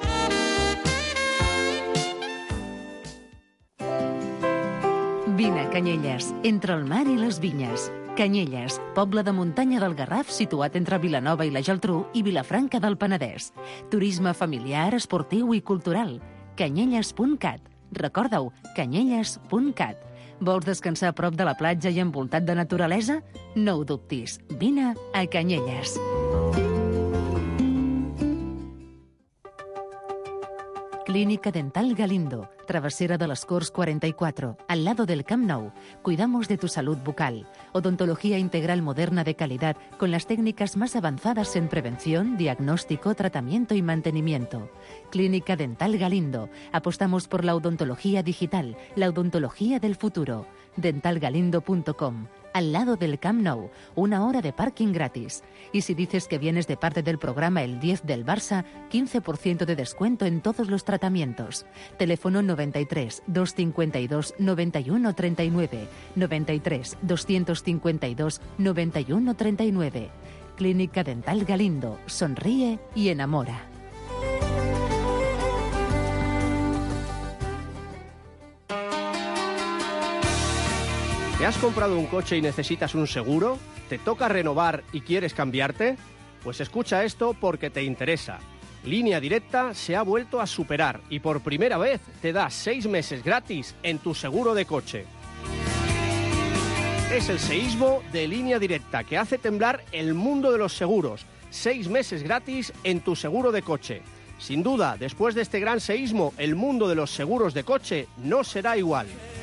Vine a Canyelles, entre el mar i les vinyes. Canyelles, poble de muntanya del Garraf situat entre Vilanova i la Geltrú i Vilafranca del Penedès. Turisme familiar, esportiu i cultural. Canyelles.cat. Recorda-ho, canyelles.cat. Vols descansar a prop de la platja i envoltat de naturalesa? No ho dubtis. Vine a Canyelles. Clínica Dental Galindo, Travesera de las Corts 44, al lado del Camp Nou. Cuidamos de tu salud bucal. Odontología integral moderna de calidad con las técnicas más avanzadas en prevención, diagnóstico, tratamiento y mantenimiento. Clínica Dental Galindo. Apostamos por la odontología digital, la odontología del futuro. dentalgalindo.com. Al lado del Camp Nou, 1 hora de parking gratis. Y si dices que vienes de parte del programa El 10 del Barça, 15% de descuento en todos los tratamientos. Teléfono 93 252 91 39, 93 252 91 39. Clínica Dental Galindo. Sonríe y enamora. ¿Te has comprado un coche y necesitas un seguro? ¿Te toca renovar y quieres cambiarte? Pues escucha esto porque te interesa. Línea Directa se ha vuelto a superar y por primera vez te da 6 meses gratis en tu seguro de coche. Es el seísmo de Línea Directa que hace temblar el mundo de los seguros. 6 meses gratis en tu seguro de coche. Sin duda, después de este gran seísmo, el mundo de los seguros de coche no será igual.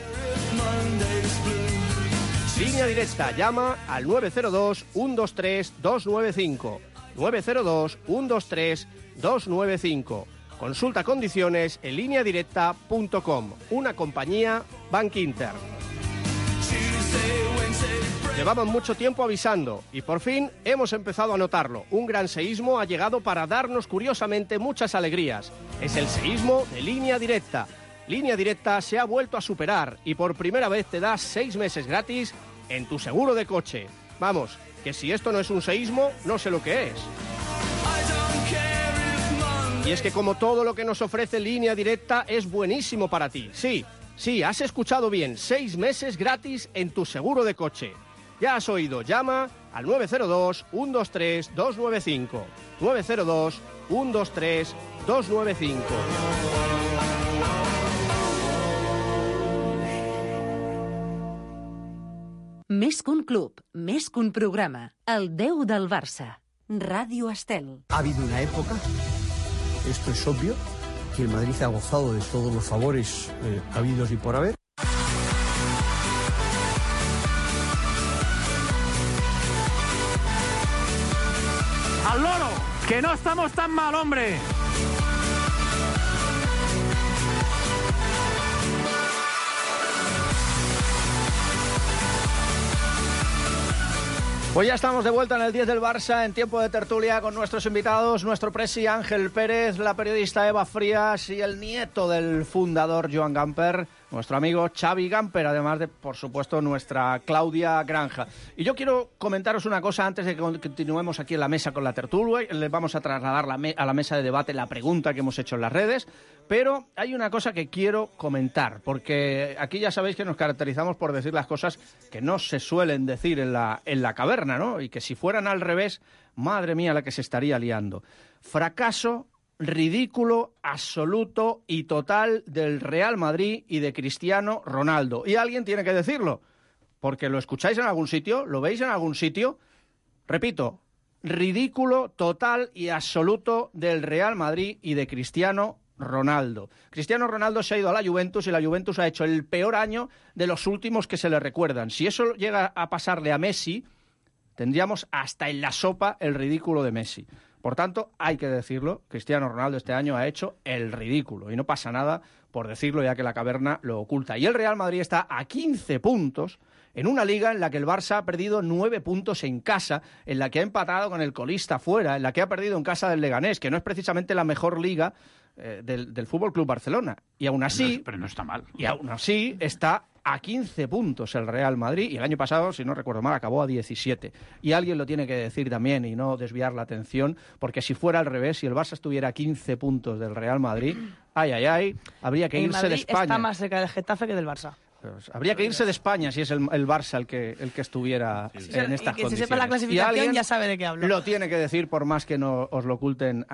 Línea Directa, llama al 902-123-295. 902-123-295. Consulta condiciones en lineadirecta.com. Una compañía Bankinter. Llevaban mucho tiempo avisando y por fin hemos empezado a notarlo. Un gran seísmo ha llegado para darnos curiosamente muchas alegrías. Es el seísmo de Línea Directa. Línea Directa se ha vuelto a superar y por primera vez te da 6 meses gratis en tu seguro de coche. Vamos, que si esto no es un seísmo, no sé lo que es. Y es que como todo lo que nos ofrece Línea Directa es buenísimo para ti. Sí, has escuchado bien, 6 meses gratis en tu seguro de coche. Ya has oído, llama al 902-123-295. 902-123-295. Més que un club, més que un programa. El 10 del Barça. Radio Estel. Ha habido una época, esto es obvio, que el Madrid ha gozado de todos los favores habidos y por haber. Que no estamos tan mal, hombre. Pues ya estamos de vuelta en el 10 del Barça, en tiempo de tertulia con nuestros invitados, nuestro presi Ángel Pérez, la periodista Eva Frías y el nieto del fundador Joan Gamper, nuestro amigo Xavi Gamper, además de, por supuesto, nuestra Claudia Granja. Y yo quiero comentaros una cosa antes de que continuemos aquí en la mesa con la tertulia. Les vamos a trasladar a la mesa de debate la pregunta que hemos hecho en las redes, pero hay una cosa que quiero comentar, porque aquí ya sabéis que nos caracterizamos por decir las cosas que no se suelen decir en la caverna, ¿no? Y que si fueran al revés, madre mía la que se estaría liando. Fracaso ridículo, absoluto y total del Real Madrid y de Cristiano Ronaldo. Y alguien tiene que decirlo, porque lo escucháis en algún sitio, lo veis en algún sitio. Repito, ridículo, total y absoluto del Real Madrid y de Cristiano Ronaldo. Cristiano Ronaldo se ha ido a la Juventus y la Juventus ha hecho el peor año de los últimos que se le recuerdan. Si eso llega a pasarle a Messi, tendríamos hasta en la sopa el ridículo de Messi. Por tanto, hay que decirlo, Cristiano Ronaldo este año ha hecho el ridículo y no pasa nada por decirlo, ya que la caverna lo oculta. Y el Real Madrid está a 15 puntos en una liga en la que el Barça ha perdido 9 puntos en casa, en la que ha empatado con el colista fuera, en la que ha perdido en casa del Leganés, que no es precisamente la mejor liga del Fútbol Club Barcelona. Y aún así... Pero no está mal. Y aún así está a 15 puntos el Real Madrid, y el año pasado, si no recuerdo mal, acabó a 17. Y alguien lo tiene que decir también y no desviar la atención, porque si fuera al revés, si el Barça estuviera a 15 puntos del Real Madrid, habría que irse de España. Está más cerca del Getafe que del Barça. Pues habría que irse de España si es el Barça el que estuviera en estas condiciones. Que se sepa la clasificación ya sabe de qué hablo. Lo tiene que decir, por más que no os lo oculten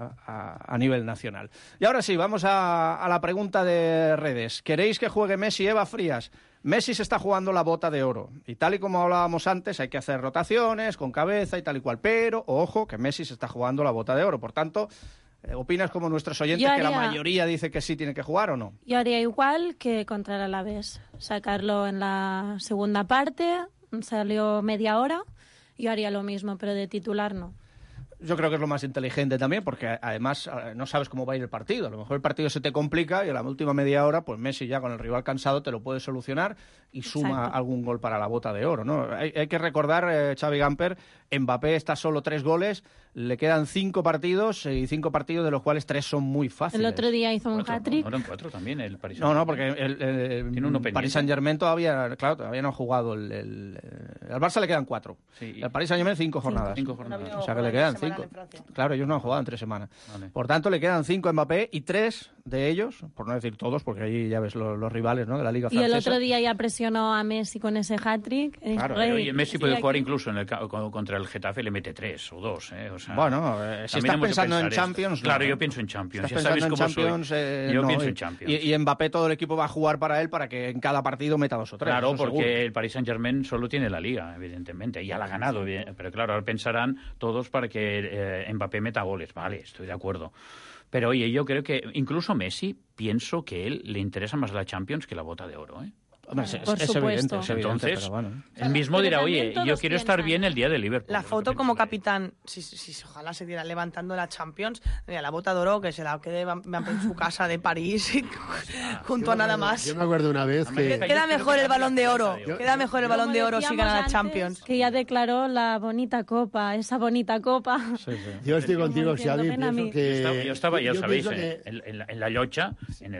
a nivel nacional. Y ahora sí, vamos a la pregunta de redes. ¿Queréis que juegue Messi, Eva Frías? Messi se está jugando la bota de oro. Y tal y como hablábamos antes, hay que hacer rotaciones con cabeza y tal y cual. Pero, ojo, que Messi se está jugando la bota de oro. Por tanto... ¿opinas como nuestros oyentes que la mayoría dice que sí tiene que jugar o no? Yo haría igual que contra el Alavés. Sacarlo en la segunda parte, salió media hora, yo haría lo mismo, pero de titular no. Yo creo que es lo más inteligente también, porque además no sabes cómo va a ir el partido. A lo mejor el partido se te complica y a la última media hora, pues Messi ya con el rival cansado te lo puede solucionar y suma algún gol para la bota de oro, ¿no? Hay que recordar, Xavi Gamper, Mbappé está solo 3 goles, le quedan 5 partidos y 5 partidos de los cuales 3 son muy fáciles. El otro día hizo un hat-trick. No, eran 4 también el Paris Saint-Germain. No, porque el Paris Saint-Germain todavía no ha jugado. Al Barça le quedan 4. Sí, el Paris Saint-Germain 5 jornadas. 5 jornadas. O sea que le quedan 5. Claro, ellos no han jugado en 3 semanas. Vale. Por tanto, le quedan 5 a Mbappé y 3 de ellos, por no decir todos, porque ahí ya ves los rivales, ¿no?, de la Liga Francesa. Y el otro día ya presionó a Messi con ese hat-trick. Claro, Messi puede jugar incluso contra el Getafe, le mete 3 o 2. O sea, bueno, si estás pensando en Champions... Claro, yo pienso en Champions. Ya sabes cómo Champions, soy. Yo pienso en Champions. Y Mbappé, todo el equipo va a jugar para él para que en cada partido meta 2 o 3. Claro, porque seguro. El Paris Saint-Germain solo tiene la Liga, evidentemente. Ya la ha ganado, pero claro, ahora pensarán todos para que Mbappé meta goles. Vale, estoy de acuerdo. Pero oye, yo creo que incluso Messi, pienso que él le interesa más la Champions que la bota de oro, ¿eh? Hombre, es evidente, entonces, pero bueno. Él mismo dirá, oye, yo quiero estar bien el día de Liverpool. La foto como capitán, si ojalá se diera levantando la Champions, la bota de oro, que se la quede en su casa de París, junto a nada más. Yo me acuerdo una vez que... Queda mejor el Balón de Oro, queda mejor el Balón de Oro si gana la Champions. Que ya declaró la bonita copa, esa bonita copa. Sí. Yo estoy contigo, Xavi, pienso que... Yo estaba, ya sabéis, en la llocha, en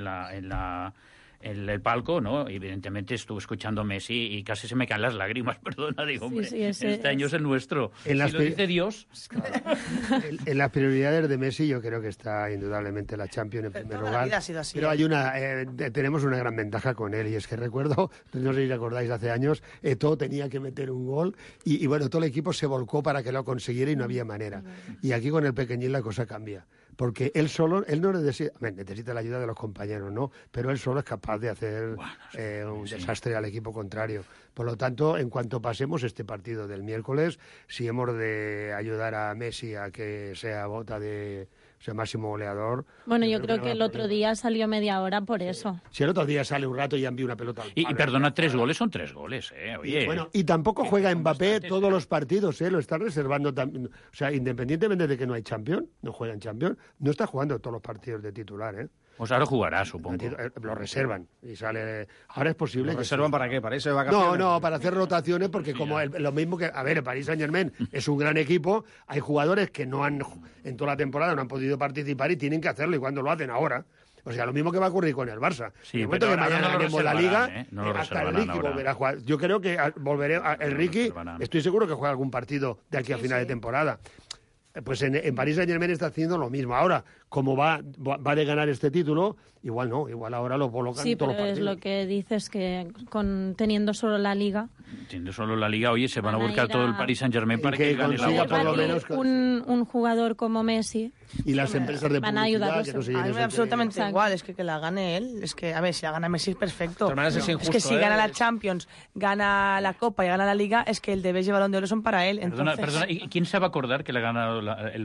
el palco, ¿no? Evidentemente estuve escuchando a Messi y casi se me caen las lágrimas, perdona, digo, hombre, este año es el nuestro. Si lo dice Dios... En las prioridades de Messi yo creo que está indudablemente la Champions en primer lugar. Pero hay tenemos una gran ventaja con él, y es que recuerdo, no sé si recordáis, hace años, Eto'o tenía que meter un gol y bueno, todo el equipo se volcó para que lo consiguiera y no había manera. Y aquí con el pequeñín la cosa cambia. Porque él no necesita la ayuda de los compañeros, ¿no? Pero él solo es capaz de hacer un desastre al equipo contrario. Por lo tanto, en cuanto pasemos este partido del miércoles, si hemos de ayudar a Messi a que sea bota de sea, máximo goleador. Bueno, yo creo que el otro día salió media hora por eso. Si el otro día sale un rato y envía una pelota. Y perdona, 3 goles son 3 goles, oye. Bueno, y tampoco juega Mbappé todos los partidos, lo está reservando también. O sea, independientemente de que no hay Champions, no juega en Champions, no está jugando todos los partidos de titular, Pues ahora jugará, supongo. Lo reservan y sale. Ahora es posible. ¿Lo reservan para qué? ¿Para irse de vacaciones? No, para hacer rotaciones, porque como lo mismo que. A ver, el Paris Saint-Germain es un gran equipo, hay jugadores que no han, en toda la temporada, no han podido participar y tienen que hacerlo, y cuando lo hacen ahora. O sea, lo mismo que va a ocurrir con el Barça. Sí, en el momento que mañana ganemos la Liga, no lo hasta el Ricky volverá a jugar. Yo creo que volveré el Ricky, estoy seguro que juega algún partido de aquí a final de temporada. Pues en Paris Saint-Germain está haciendo lo mismo. Ahora, como va de ganar este título, igual no, igual ahora lo colocan en todos los partidos. Sí, pero es lo que dices, que teniendo solo la Liga... Teniendo solo la Liga, oye, se van a buscar todo el Paris Saint-Germain para que gane la consiga otra. por lo menos un jugador como Messi... Y las empresas de van a publicidad que no A mí me da absolutamente igual, es que la gane él. Es que, a ver, si la gana Messi es perfecto. Es que si gana la Champions, gana la Copa y gana la Liga, es que el de Best y el Balón de Oro son para él. Perdona, ¿y quién se va a acordar que le ha ganado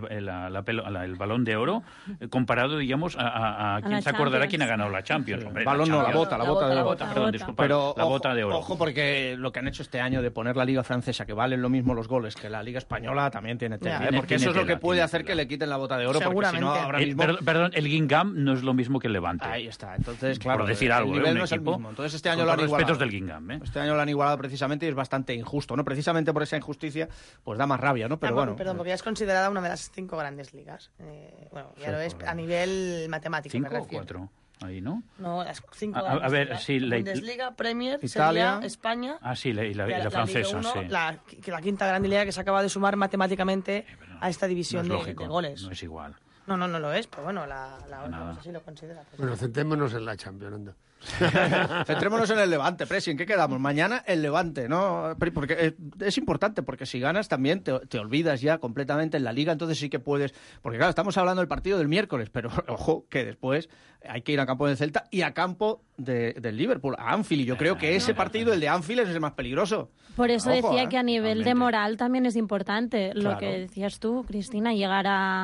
el Balón de Oro comparado, digamos, a quién se acordará quién ha ganado la Champions? Hombre, Balón no, la bota de oro. Perdón, disculpa, pero la bota de oro. Ojo, porque lo que han hecho este año de poner la Liga Francesa, que valen lo mismo los goles que la Liga Española, también tiene tela, porque eso es lo que puede hacer que le quiten la bota de oro. Seguramente. Porque si no, ahora mismo... Perdón, el Guingamp no es lo mismo que el Levante. Ahí está, entonces, claro, por decir algo, el nivel un no es el equipo. mismo. Entonces este año lo han igualado. Respetos del Guingamp, Este año lo han igualado precisamente y es bastante injusto, ¿no? Precisamente por esa injusticia, pues da más rabia, ¿no? Pero bueno. Perdón, porque ya es considerada una de las 5 grandes ligas. Bueno, ya lo es a nivel matemático. 5 o 4. Ahí, ¿no? No, las 5 a ver, sí, Bundesliga, Premier, Italia, Serie A, España. Ah, sí, y la francesa, Liga 1, sí. la quinta gran liga que se acaba de sumar matemáticamente a esta división no es de lógico, goles. No es igual. No lo es, pero bueno, la otra así lo considera. Bueno, centrémonos en la Champions, anda. Centrémonos en el Levante, Presi, ¿en qué quedamos? Mañana el Levante, ¿no? Porque es importante, porque si ganas también te olvidas ya completamente en la Liga, entonces sí que puedes... Porque claro, estamos hablando del partido del miércoles, pero ojo, que después hay que ir a campo del Celta y a campo del Liverpool, a Anfield, y yo creo que ese partido, el de Anfield, es el más peligroso. Por eso decía que a nivel de moral también es importante, lo que decías tú, Cristina, llegar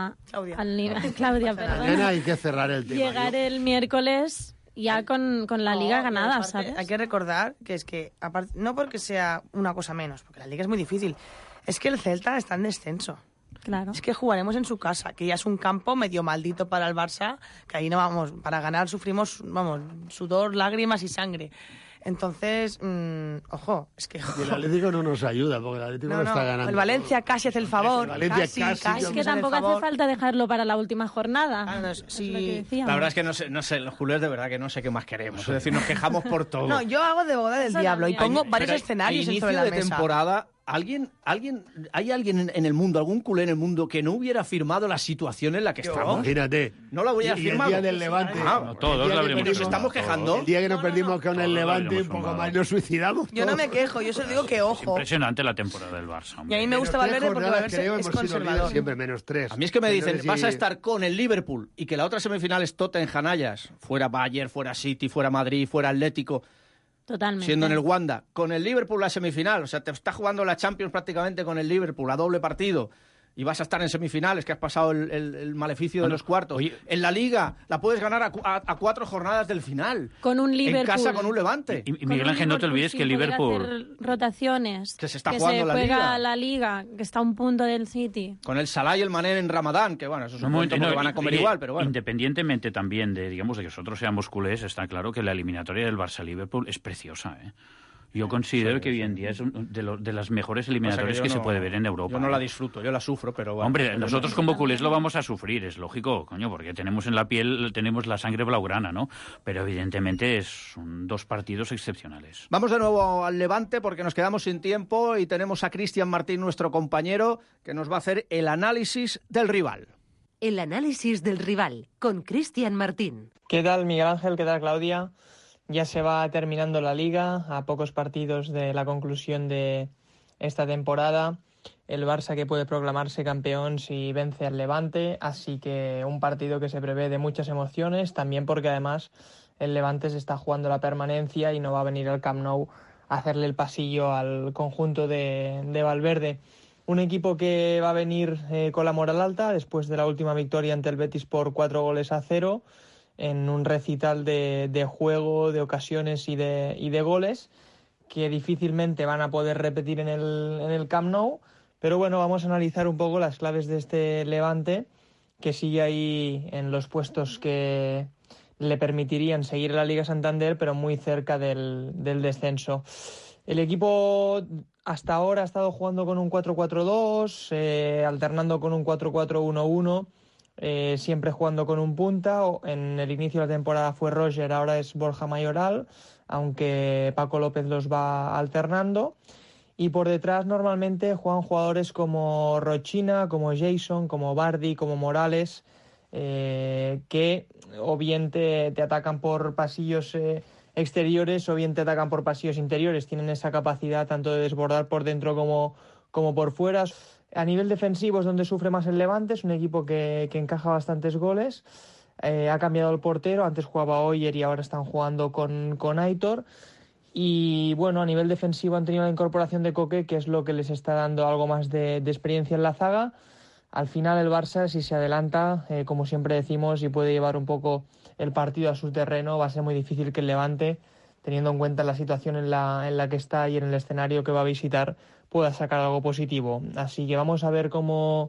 al nivel... Claudia, perdón. Mañana hay que cerrar el tema. Llegar el miércoles... Ya con la Liga ganada, ¿sabes? Hay que recordar que es que, no porque sea una cosa menos, porque la Liga es muy difícil, es que el Celta está en descenso. Claro. Es que jugaremos en su casa, que ya es un campo medio maldito para el Barça, que ahí no vamos, para ganar sufrimos, sudor, lágrimas y sangre. Entonces, ojo, es que... Y el Atlético no nos ayuda, porque el Atlético no está ganando. El Valencia casi hace el favor. Casi, es que tampoco hace falta dejarlo para la última jornada. Sí. La verdad es que no sé, los culés de verdad que no sé qué más queremos. Es decir, nos quejamos por todo. No, yo hago de boda del diablo y pongo varios escenarios sobre la mesa. Inicio de temporada... ¿Hay alguien en el mundo, algún culé en el mundo que no hubiera firmado la situación en la que estamos? Imagínate. No la voy a firmar. El día del Levante. Todos lo habríamos nos estamos quejando. El día que nos perdimos con el Levante, un poco más nos suicidamos. Yo no me quejo, yo solo digo que ojo. Impresionante la temporada del Barça. Y a mí me gusta Valverde porque Valverde es conservador. Siempre -3. A mí es que me dicen, vas a estar con el Liverpool y que la otra semifinal es Tottenham Ajax, fuera Bayern, fuera City, fuera Madrid, fuera Atlético. Totalmente. Siendo en el Wanda, con el Liverpool la semifinal, o sea, te está jugando la Champions prácticamente con el Liverpool, a doble partido, y vas a estar en semifinales, que has pasado el maleficio de los cuartos. Oye, en la Liga la puedes ganar a 4 jornadas del final. Con un Liverpool. En casa con un Levante. Y Miguel Ángel, no te olvides que el Liverpool... hacer rotaciones. Que se está jugando la Liga. Que se juega la Liga, que está a un punto del City. Con el Salah y el Mané en Ramadán, que bueno, eso es un momento que van a comer igual, pero bueno. Independientemente también de, digamos, de que nosotros seamos culés, está claro que la eliminatoria del Barça-Liverpool es preciosa, ¿eh? Yo considero que hoy en día es de las mejores eliminatorias que se puede ver en Europa. Yo no la disfruto, yo la sufro, pero... Bueno, hombre, nosotros como culés lo vamos a sufrir, es lógico, coño, porque tenemos en la piel, tenemos la sangre blaugrana, ¿no? Pero evidentemente son 2 partidos excepcionales. Vamos de nuevo al Levante porque nos quedamos sin tiempo y tenemos a Cristian Martín, nuestro compañero, que nos va a hacer el análisis del rival. El análisis del rival, con Cristian Martín. ¿Qué tal, Miguel Ángel? ¿Qué tal, Claudia? Ya se va terminando la Liga, a pocos partidos de la conclusión de esta temporada. El Barça que puede proclamarse campeón si vence al Levante, así que un partido que se prevé de muchas emociones, también porque además el Levante se está jugando la permanencia y no va a venir al Camp Nou a hacerle el pasillo al conjunto de Valverde. Un equipo que va a venir con la moral alta después de la última victoria ante el Betis por 4-0 en un recital de juego, de ocasiones y de goles que difícilmente van a poder repetir en el Camp Nou. Pero bueno, vamos a analizar un poco las claves de este Levante, que sigue ahí en los puestos que le permitirían seguir en la Liga Santander, pero muy cerca del descenso. El equipo hasta ahora ha estado jugando con un 4-4-2, alternando con un 4-4-1-1, siempre jugando con un punta. En el inicio de la temporada fue Roger, ahora es Borja Mayoral, aunque Paco López los va alternando. Y por detrás normalmente juegan jugadores como Rochina, como Jason, como Bardi, como Morales, que o bien te atacan por pasillos exteriores o bien te atacan por pasillos interiores. Tienen esa capacidad tanto de desbordar por dentro como por fuera. A nivel defensivo es donde sufre más el Levante, es un equipo que encaja bastantes goles. Ha cambiado el portero, antes jugaba Oyer y ahora están jugando con Aitor. Y bueno, a nivel defensivo han tenido la incorporación de Coque, que es lo que les está dando algo más de experiencia en la zaga. Al final el Barça, si se adelanta, como siempre decimos, y puede llevar un poco el partido a su terreno, va a ser muy difícil que el Levante, teniendo en cuenta la situación en la que está y en el escenario que va a visitar, pueda sacar algo positivo. Así que vamos a ver cómo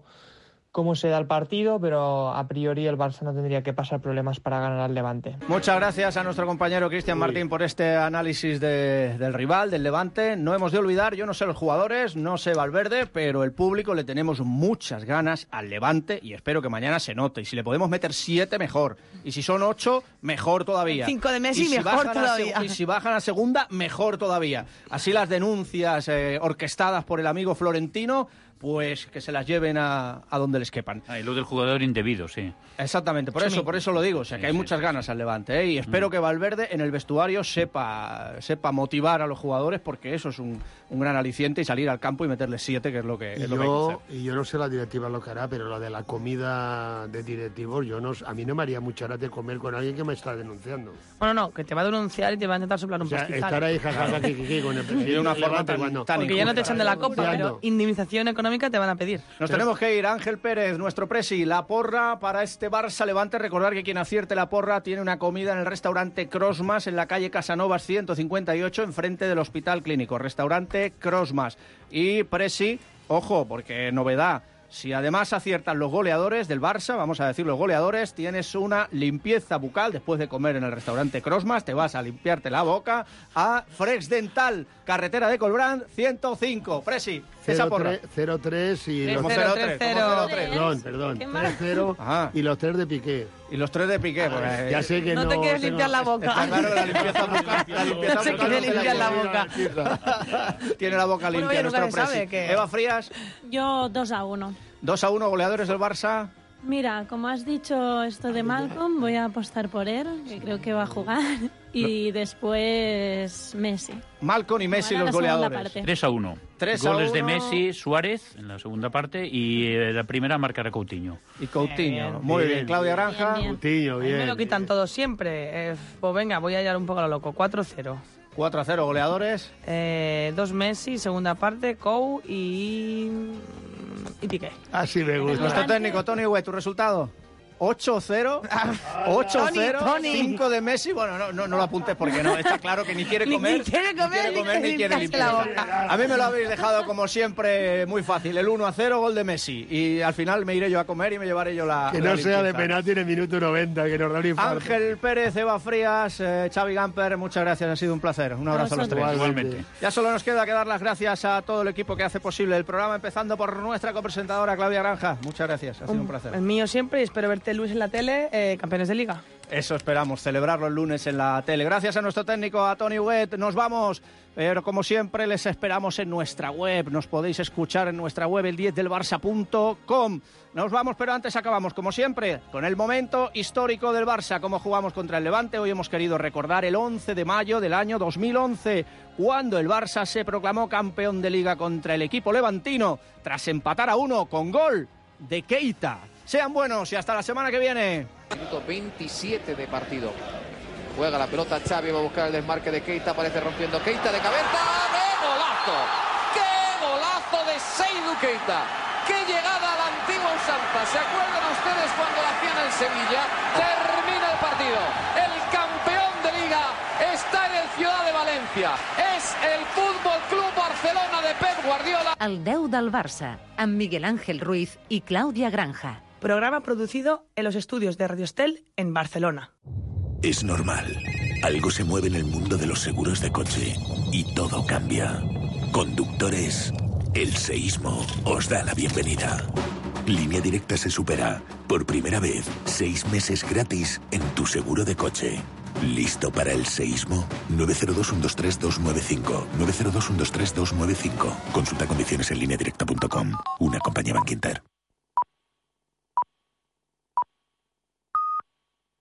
se da el partido, pero a priori el Barça no tendría que pasar problemas para ganar al Levante. Muchas gracias a nuestro compañero Cristian Martín por este análisis del rival, del Levante. No hemos de olvidar, yo no sé los jugadores, no sé Valverde, pero el público le tenemos muchas ganas al Levante y espero que mañana se note. Y si le podemos meter 7, mejor. Y si son 8, mejor todavía. 5 de Messi, mejor todavía. Y si bajan a segunda, mejor todavía. Así las denuncias orquestadas por el amigo Florentino, pues que se las lleven a donde les quepan. Y lo del jugador indebido, sí. Exactamente, por eso lo digo, o sea que hay muchas ganas al Levante, ¿eh? Y espero que Valverde en el vestuario sepa motivar a los jugadores, porque eso es un gran aliciente, y salir al campo y meterles 7, que es lo que hay que hacer. Y yo no sé la directiva lo que hará, pero lo de la comida de directivos, a mí no me haría mucha gracia comer con alguien que me está denunciando. Bueno, no, que te va a denunciar y te va a intentar soplar un pastizal. Estar ahí jajaja con el presidente de una forma tan porque ya no te echan de la copa, pero indemnización económica te van a pedir. Nos tenemos que ir. Ángel Pérez, nuestro presi, la porra para este Barça Levante. Recordar que quien acierte la porra tiene una comida en el restaurante Crossmas en la calle Casanovas 158, enfrente del Hospital Clínico. Restaurante Crossmas. Y presi, ojo, porque novedad. Si además aciertan los goleadores del Barça, vamos a decir los goleadores, tienes una limpieza bucal después de comer en el restaurante Crossmas. Te vas a limpiarte la boca a Frex Dental, carretera de Colbrán 105. Presi, esa porra. 0-3 y los 0-3. Perdón. 3-0 y los 3 de Piqué. Y los 3 de Piqué. Pues, ya sé que no te quieres limpiar la boca. Está claro que la limpieza bucal. No se quiere limpiar la boca. Tiene la boca limpia nuestro presi. Eva Frías. Yo 2-1. 2-1, goleadores del Barça. Mira, como has dicho esto de Malcolm, voy a apostar por él, que creo que va a jugar. Y después Messi. Malcolm y Messi los goleadores. 3-1. Goles de Messi, Suárez en la segunda parte y la primera marcará Coutinho. Y Coutinho, muy bien. Claudia Granja. Bien. Coutinho, bien. Me lo quitan todos siempre. Pues venga, voy a hallar un poco a lo loco. 4-0. 4-0, goleadores. 2 Messi, segunda parte, Cou y Piqué. Así me gusta. Nuestro técnico, Tony Hue, ¿tu resultado? 8-0, 8-0, 5 de Messi. Bueno, no lo apuntes porque no, está claro que ni quiere comer, ni quiere limpiar. A mí me lo habéis dejado como siempre muy fácil, el 1-0, gol de Messi. Y al final me iré yo a comer y me llevaré yo la Que no la sea de limpieza. penalti en el minuto 90, que nos da un infarto. Ángel Pérez, Eva Frías, Xavi Gamper, muchas gracias, ha sido un placer. Un abrazo a los tres. Igualmente. Ya solo nos queda que dar las gracias a todo el equipo que hace posible el programa, empezando por nuestra copresentadora Claudia Granja. Muchas gracias, ha sido un placer. El mío siempre, y espero verte el lunes en la tele, campeones de Liga. Eso esperamos, celebrarlo el lunes en la tele. Gracias a nuestro técnico, a Tony Huet. Nos vamos, pero como siempre les esperamos en nuestra web. Nos podéis escuchar en nuestra web, el10delbarça.com. Nos vamos, pero antes acabamos, como siempre, con el momento histórico del Barça, cómo jugamos contra el Levante. Hoy hemos querido recordar el 11 de mayo del año 2011, cuando el Barça se proclamó campeón de Liga contra el equipo levantino, tras empatar a 1 con gol de Keita. Sean buenos y hasta la semana que viene. Minuto 27 de partido. Juega la pelota Xavi, va a buscar el desmarque de Keita, aparece rompiendo Keita de cabeza. ¡Qué golazo! ¡Qué golazo de Seydou Nabil Keita. ¡Qué llegada a la antigua usanza! ¿Se acuerdan ustedes cuando la hacían en Sevilla? Termina el partido. El campeón de Liga está en el Ciudad de Valencia. Es el Fútbol Club Barcelona de Pep Guardiola. El 10 del Barça, amb Miguel Ángel Ruiz y Claudia Granja. Programa producido en los estudios de Radio Estel en Barcelona. Es normal. Algo se mueve en el mundo de los seguros de coche y todo cambia. Conductores, el seísmo os da la bienvenida. Línea Directa se supera. Por primera vez, 6 meses gratis en tu seguro de coche. ¿Listo para el seísmo? 902-123-295. 902-123-295. Consulta condiciones en lineadirecta.com. Una compañía Bankinter.